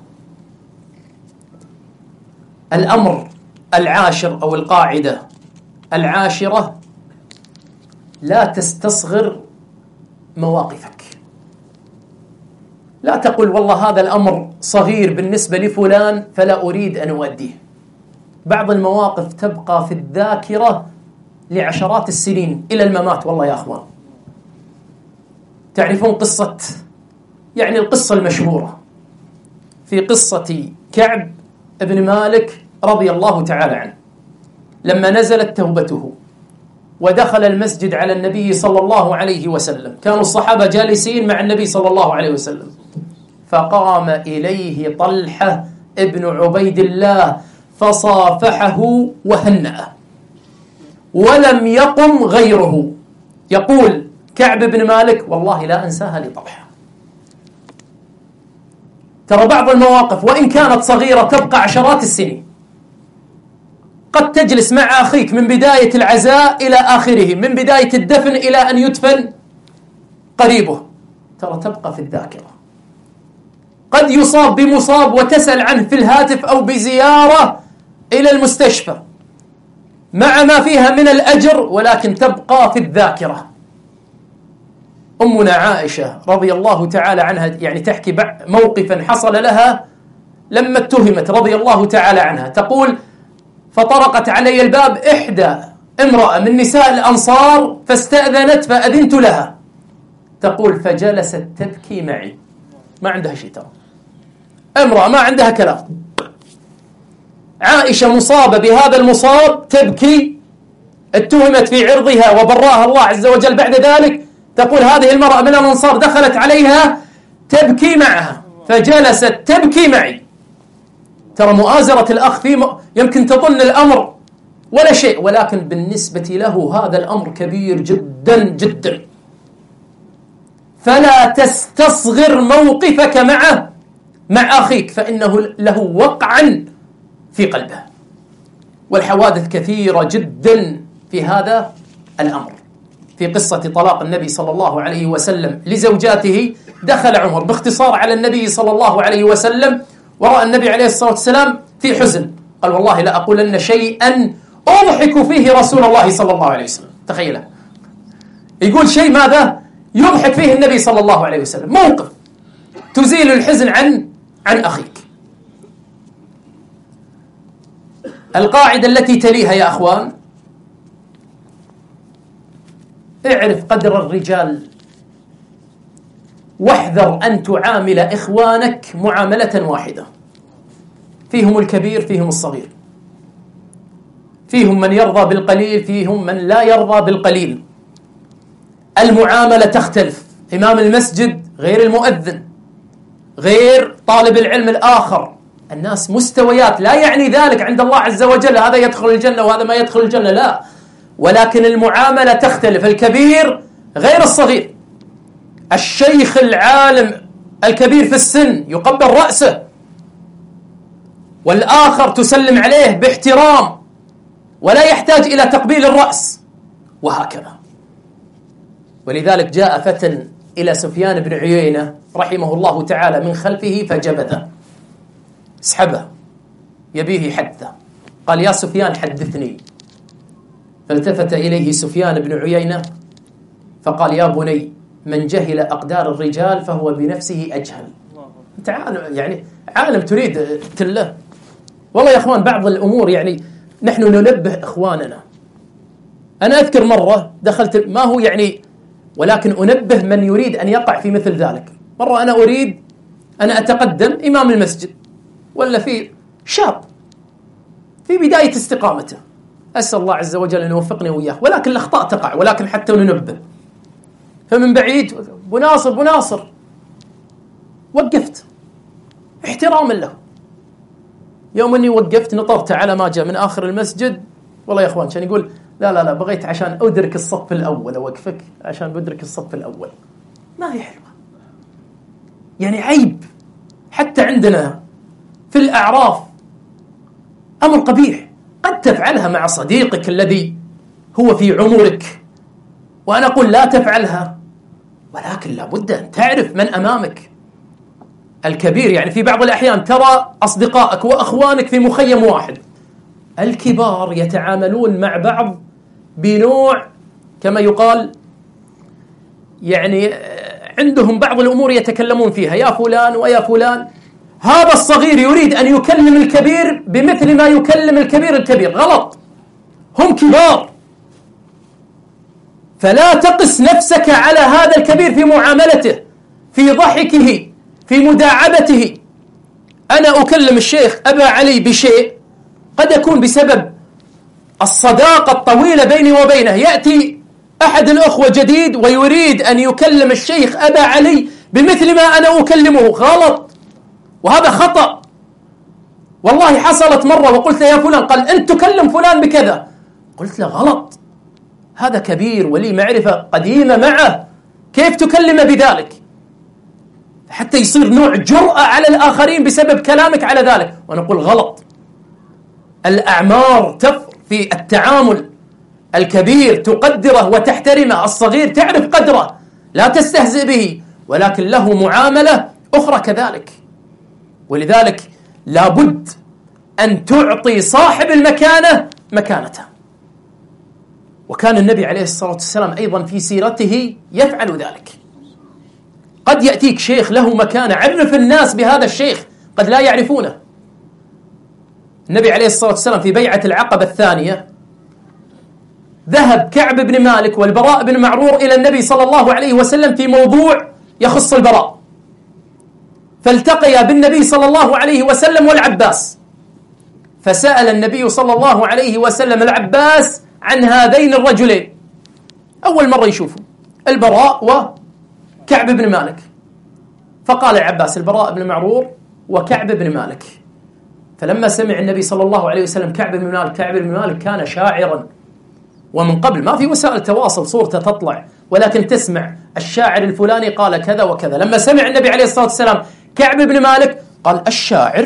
B: الأمر العاشر أو القاعدة العاشرة: لا تستصغر مواقفك. لا تقل والله هذا الأمر صغير بالنسبة لفلان فلا أريد أن أؤديه. بعض المواقف تبقى في الذاكرة لعشرات السنين إلى الممات. والله يا أخوان، تعرفون قصة، يعني القصة المشهورة في قصة كعب بن مالك رضي الله تعالى عنه، لما نزلت توبته ودخل المسجد على النبي صلى الله عليه وسلم، كانوا الصحابة جالسين مع النبي صلى الله عليه وسلم، فقام إليه طلحة ابن عبيد الله فصافحه وهنأه، ولم يقم غيره. يقول كعب بن مالك: والله لا أنساها لطلحة. ترى بعض المواقف وإن كانت صغيرة تبقى عشرات السنين. قد تجلس مع أخيك من بداية العزاء إلى آخره، من بداية الدفن إلى أن يدفن قريبه، ترى تبقى في الذاكرة. قد يصاب بمصاب وتسأل عنه في الهاتف أو بزيارة إلى المستشفى مع ما فيها من الأجر، ولكن تبقى في الذاكرة. أمنا عائشة رضي الله تعالى عنها يعني تحكي موقفا حصل لها لما اتهمت رضي الله تعالى عنها، تقول: فطرقت علي الباب إحدى امرأة من نساء الأنصار فاستأذنت فأذنت لها، تقول: فجلست تبكي معي. ما عندها شيء، ترى امرأة ما عندها كلام. عائشة مصابة بهذا المصاب تبكي، اتهمت في عرضها وبراها الله عز وجل بعد ذلك. تقول: هذه المرأة من الأنصار دخلت عليها تبكي معها فجلست تبكي معي. ترى مؤازرة الأخ في م... يمكن تظن الأمر ولا شيء، ولكن بالنسبة له هذا الأمر كبير جدا جدا. فلا تستصغر موقفك معه مع أخيك، فإنه له وقعا في قلبه. والحوادث كثيرة جدا في هذا الأمر. في قصة طلاق النبي صلى الله عليه وسلم لزوجاته، دخل عمر باختصار على النبي صلى الله عليه وسلم ورأى النبي عليه الصلاة والسلام في حزن، قال: والله لا أقولن شيئا أضحك فيه رسول الله صلى الله عليه وسلم. تخيله يقول شيء ماذا يضحك فيه النبي صلى الله عليه وسلم، موقف تزيل الحزن عن عن أخيك. القاعدة التي تليها يا أخوان: اعرف قدر الرجال واحذر أن تعامل إخوانك معاملة واحدة. فيهم الكبير فيهم الصغير، فيهم من يرضى بالقليل فيهم من لا يرضى بالقليل. المعاملة تختلف. إمام المسجد غير المؤذن، غير طالب العلم الآخر. الناس مستويات، لا يعني ذلك عند الله عز وجل هذا يدخل الجنة وهذا ما يدخل الجنة، لا، ولكن المعاملة تختلف. الكبير غير الصغير. الشيخ العالم الكبير في السن يقبل رأسه، والآخر تسلم عليه باحترام ولا يحتاج إلى تقبيل الرأس، وهكذا. ولذلك جاء فتى إلى سفيان بن عيينة رحمه الله تعالى من خلفه فجبذه، اسحبه يبيه حدثه. قال: يا سفيان حدثني. فالتفت إليه سفيان بن عيينة فقال: يا بني، من جهل أقدار الرجال فهو بنفسه أجهل. أنت عالم، يعني عالم تريد تله. والله يا أخوان بعض الأمور يعني نحن ننبه إخواننا. أنا أذكر مرة دخلت، ما هو يعني، ولكن أنبه من يريد أن يقع في مثل ذلك. مرة أنا أريد أن أتقدم إمام المسجد، ولا في شاب في بداية استقامته، أسأل الله عز وجل أن يوفقني وإياه، ولكن الأخطاء تقع، ولكن حتى ننبه. فمن بعيد: بناصر بناصر، وقفت احتراما له. يوم أني وقفت نطرت على ما جاء من آخر المسجد، والله يا أخوان كان يقول: لا لا لا بغيت عشان أدرك الصف الأول أوقفك عشان بدرك الصف الأول. ما هي حلوة، يعني عيب. حتى عندنا في الأعراف أمر قبيح قد تفعلها مع صديقك الذي هو في عمرك، وأنا أقول لا تفعلها، ولكن لابد أن تعرف من أمامك. الكبير يعني في بعض الأحيان ترى أصدقائك وأخوانك في مخيم واحد، الكبار يتعاملون مع بعض بنوع كما يقال، يعني عندهم بعض الأمور يتكلمون فيها، يا فلان ويا فلان. هذا الصغير يريد أن يكلم الكبير بمثل ما يكلم الكبير الكبير، غلط، هم كبار. فلا تقس نفسك على هذا الكبير في معاملته، في ضحكه، في مداعبته. أنا أكلم الشيخ أبا علي بشيء قد يكون بسبب الصداقة الطويلة بيني وبينه، يأتي أحد الأخوة جديد ويريد أن يكلم الشيخ أبا علي بمثل ما أنا أكلمه، غلط، وهذا خطأ. والله حصلت مرة وقلت يا فلان، قال أنت تكلم فلان بكذا، قلت له غلط، هذا كبير ولي معرفة قديمة معه، كيف تكلم بذلك؟ حتى يصير نوع جرأة على الآخرين بسبب كلامك على ذلك، ونقول غلط. الأعمار تفرق في التعامل، الكبير تقدره وتحترمه، الصغير تعرف قدره لا تستهزئ به، ولكن له معاملة أخرى كذلك. ولذلك لابد أن تعطي صاحب المكانة مكانته. وكان النبي عليه الصلاة والسلام أيضا في سيرته يفعل ذلك. قد يأتيك شيخ له مكانة، عرف الناس بهذا الشيخ، قد لا يعرفونه. النبي عليه الصلاة والسلام في بيعة العقبة الثانية ذهب كعب بن مالك والبراء بن معرور إلى النبي صلى الله عليه وسلم في موضوع يخص البراء، فالتقيا بالنبي صلى الله عليه وسلم والعباس، فسأل النبي صلى الله عليه وسلم العباس عن هذين الرجلين، أول مرة يشوفوا البراء وكعب بن مالك، فقال العباس البراء بن معرور وكعب بن مالك. فلما سمع النبي صلى الله عليه وسلم كعب بن مالك، كعب بن مالك كان شاعرا، ومن قبل ما في وسائل تواصل صورته تطلع، ولكن تسمع الشاعر الفلاني قال كذا وكذا. لما سمع النبي عليه الصلاة والسلام كعب بن مالك قال الشاعر،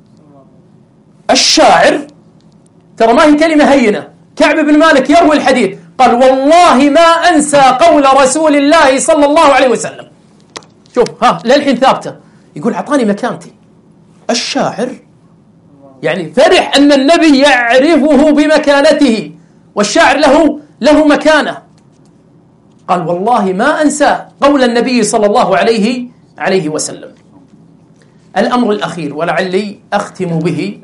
B: الشاعر، ترى ما هي كلمة هينة. كعب بن مالك يروي الحديث قال والله ما أنسى قول رسول الله صلى الله عليه وسلم. شوف ها للحين ثابتة، يقول أعطاني مكانتي الشاعر، يعني فرح أن النبي يعرفه بمكانته، والشاعر له له مكانة. قال والله ما أنسى قول النبي صلى الله عليه عليه وسلم. الأمر الأخير ولعلي أختم به،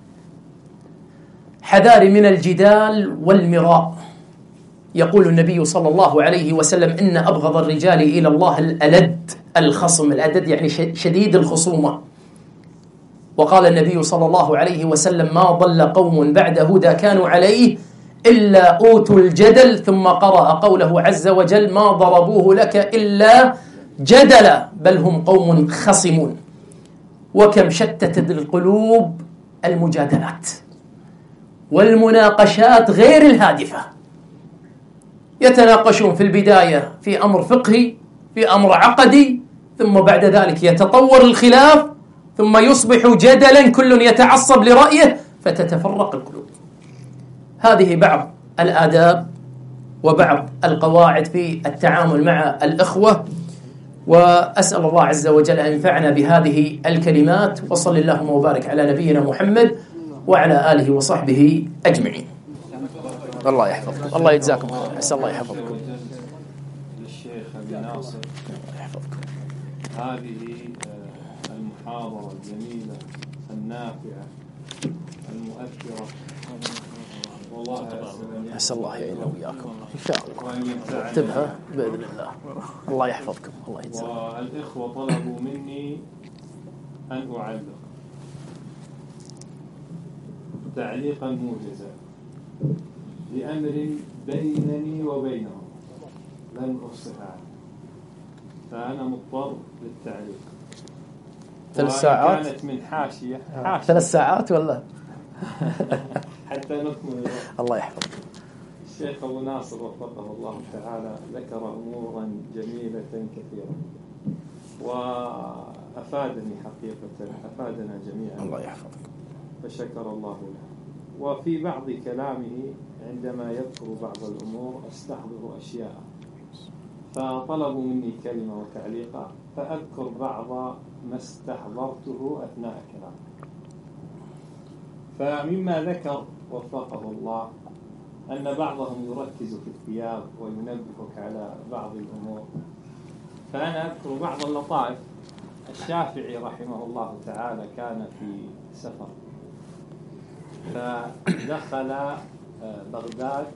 B: حذاري من الجدال والمراء. يقول النبي صلى الله عليه وسلم إن أبغض الرجال إلى الله الألد، الخصم، الأدد يعني شديد الخصومة. وقال النبي صلى الله عليه وسلم ما ضل قوم بعد هدى كانوا عليه إلا أوتوا الجدل، ثم قرأ قوله عز وجل ما ضربوه لك إلا جدلا بل هم قوم خصمون. وكم شتتت القلوب المجادلات والمناقشات غير الهادفة، يتناقشون في البداية في أمر فقهي، في أمر عقدي، ثم بعد ذلك يتطور الخلاف، ثم يصبح جدلا كل يتعصب لرأيه، فتتفرق القلوب. هذه بعض الآداب وبعض القواعد في التعامل مع الإخوة، وأسأل الله عز وجل أن ينفعنا بهذه الكلمات. وصل اللهم وبارك على نبينا محمد وعلى آله وصحبه أجمعين. الله يحفظكم، الله يجزاكم خير، أسأل الله يحفظكم.
A: للشيخ أبي ناصر الله يحفظكم. هذه المحاضرة الجميلة النافعة المؤثرة، والله
B: أسأل الله يعيننا وإياكم إن شاء الله، اكتبها بإذن الله. الله يحفظكم، الله يجزاكم.
A: والإخوة طلبوا مني أن أعلق تعليقا موجزا لأمر بينني وبينهم لن أفصح عنه، فأنا مضطر للتعليق.
B: ثلاث ساعات
A: كانت من حاشية, حاشية.
B: ثلاث ساعات ولا
A: حتى نكمل.
B: الله يحفظك.
A: الشيخ أبو ناصر وفقه الله تعالى ذكر أمورا جميلة كثيرة وأفادني حقيقة، أفادنا جميعا،
B: الله يحفظك،
A: فشكر الله له. وفي بعض كلامه عندما يذكر بعض الأمور أستحضر أشياء، فطلبوا مني كلمة وتعليقا فأذكر بعض ما استحضرته أثناء كلامه. فمما ذكر وفقه الله أن بعضهم يركز في الثياب وينبهك على بعض الأمور، فأنا أذكر بعض اللطائف. الشافعي رحمه الله تعالى كان في سفر، فدخل بغداد،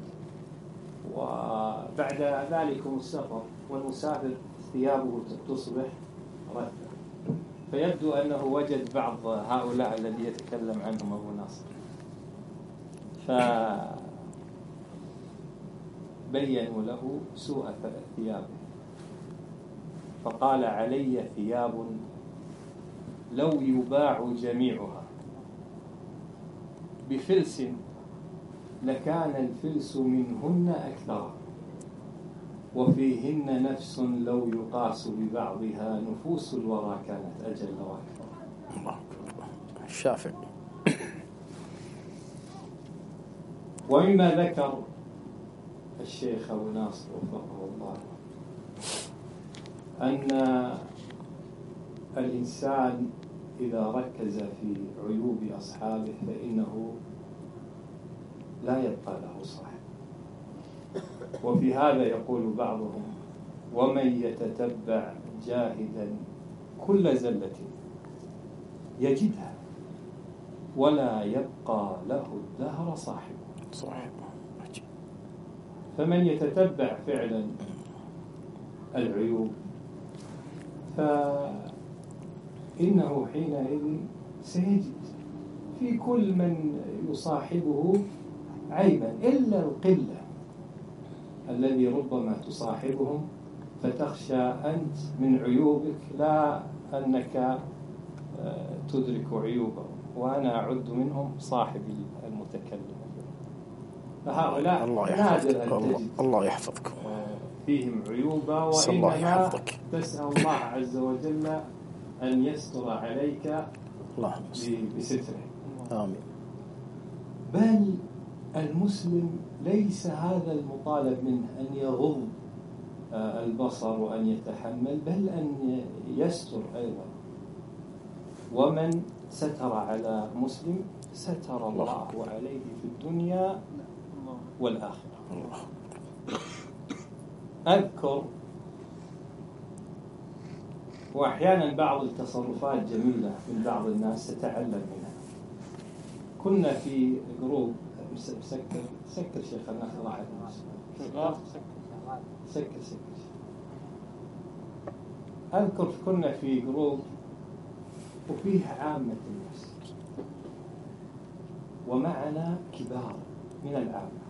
A: وبعد ذلك السفر والمسافر ثيابه تصبح رثة، فيبدو أنه وجد بعض هؤلاء الذي يتكلم عنهم أبو ناصر، فبينوا له سوء ثيابه، فقال: علي ثياب لو يباع جميعها بفلس لكان الفلس منهن أكثر، وفيهن نفس لو يقاس ببعضها نفوس الورى كانت أجل وأكثر.
B: الله أكبر. الشافعي.
A: ومما ذكر الشيخ أبو ناصر وفقه الله أن الإنسان إذا ركز في عيوب أصحابه فإنه لا يبقى له صاحب. وفي هذا يقول بعضهم: ومن يتتبع جاهدا كل زلة يجدها ولا يبقى له الدهر صاحب.
B: صاحب.
A: فمن يتتبع فعلا العيوب فإنه حينئذ سيجد في كل من يصاحبه عيبا، إلا القلة الذي ربما تصاحبهم فتخشى أنت من عيوبك لا أنك تدرك عيوبهم، وأنا أعد منهم صاحب المتكلم. فهؤلاء نادر أن تجد
B: الله يحفظكم
A: فيهم عيوبا، وإنما تسأل الله عز وجل أن يستر عليك بستره.
B: آمين.
A: بل المسلم ليس هذا المطالب منه أن يغض البصر وأن يتحمل، بل أن يستر أيضا. ومن ستر على مسلم ستر الله عليه في الدنيا والآخرة. أذكر وأحيانا بعض التصرفات جميلة من بعض الناس تتعلم منها. كنا في جروب سكر سكر شيخ الناس راح سكر سكر سكر أذكر كنا في جروب وفيه عامة الناس ومعنا كبار من العامة،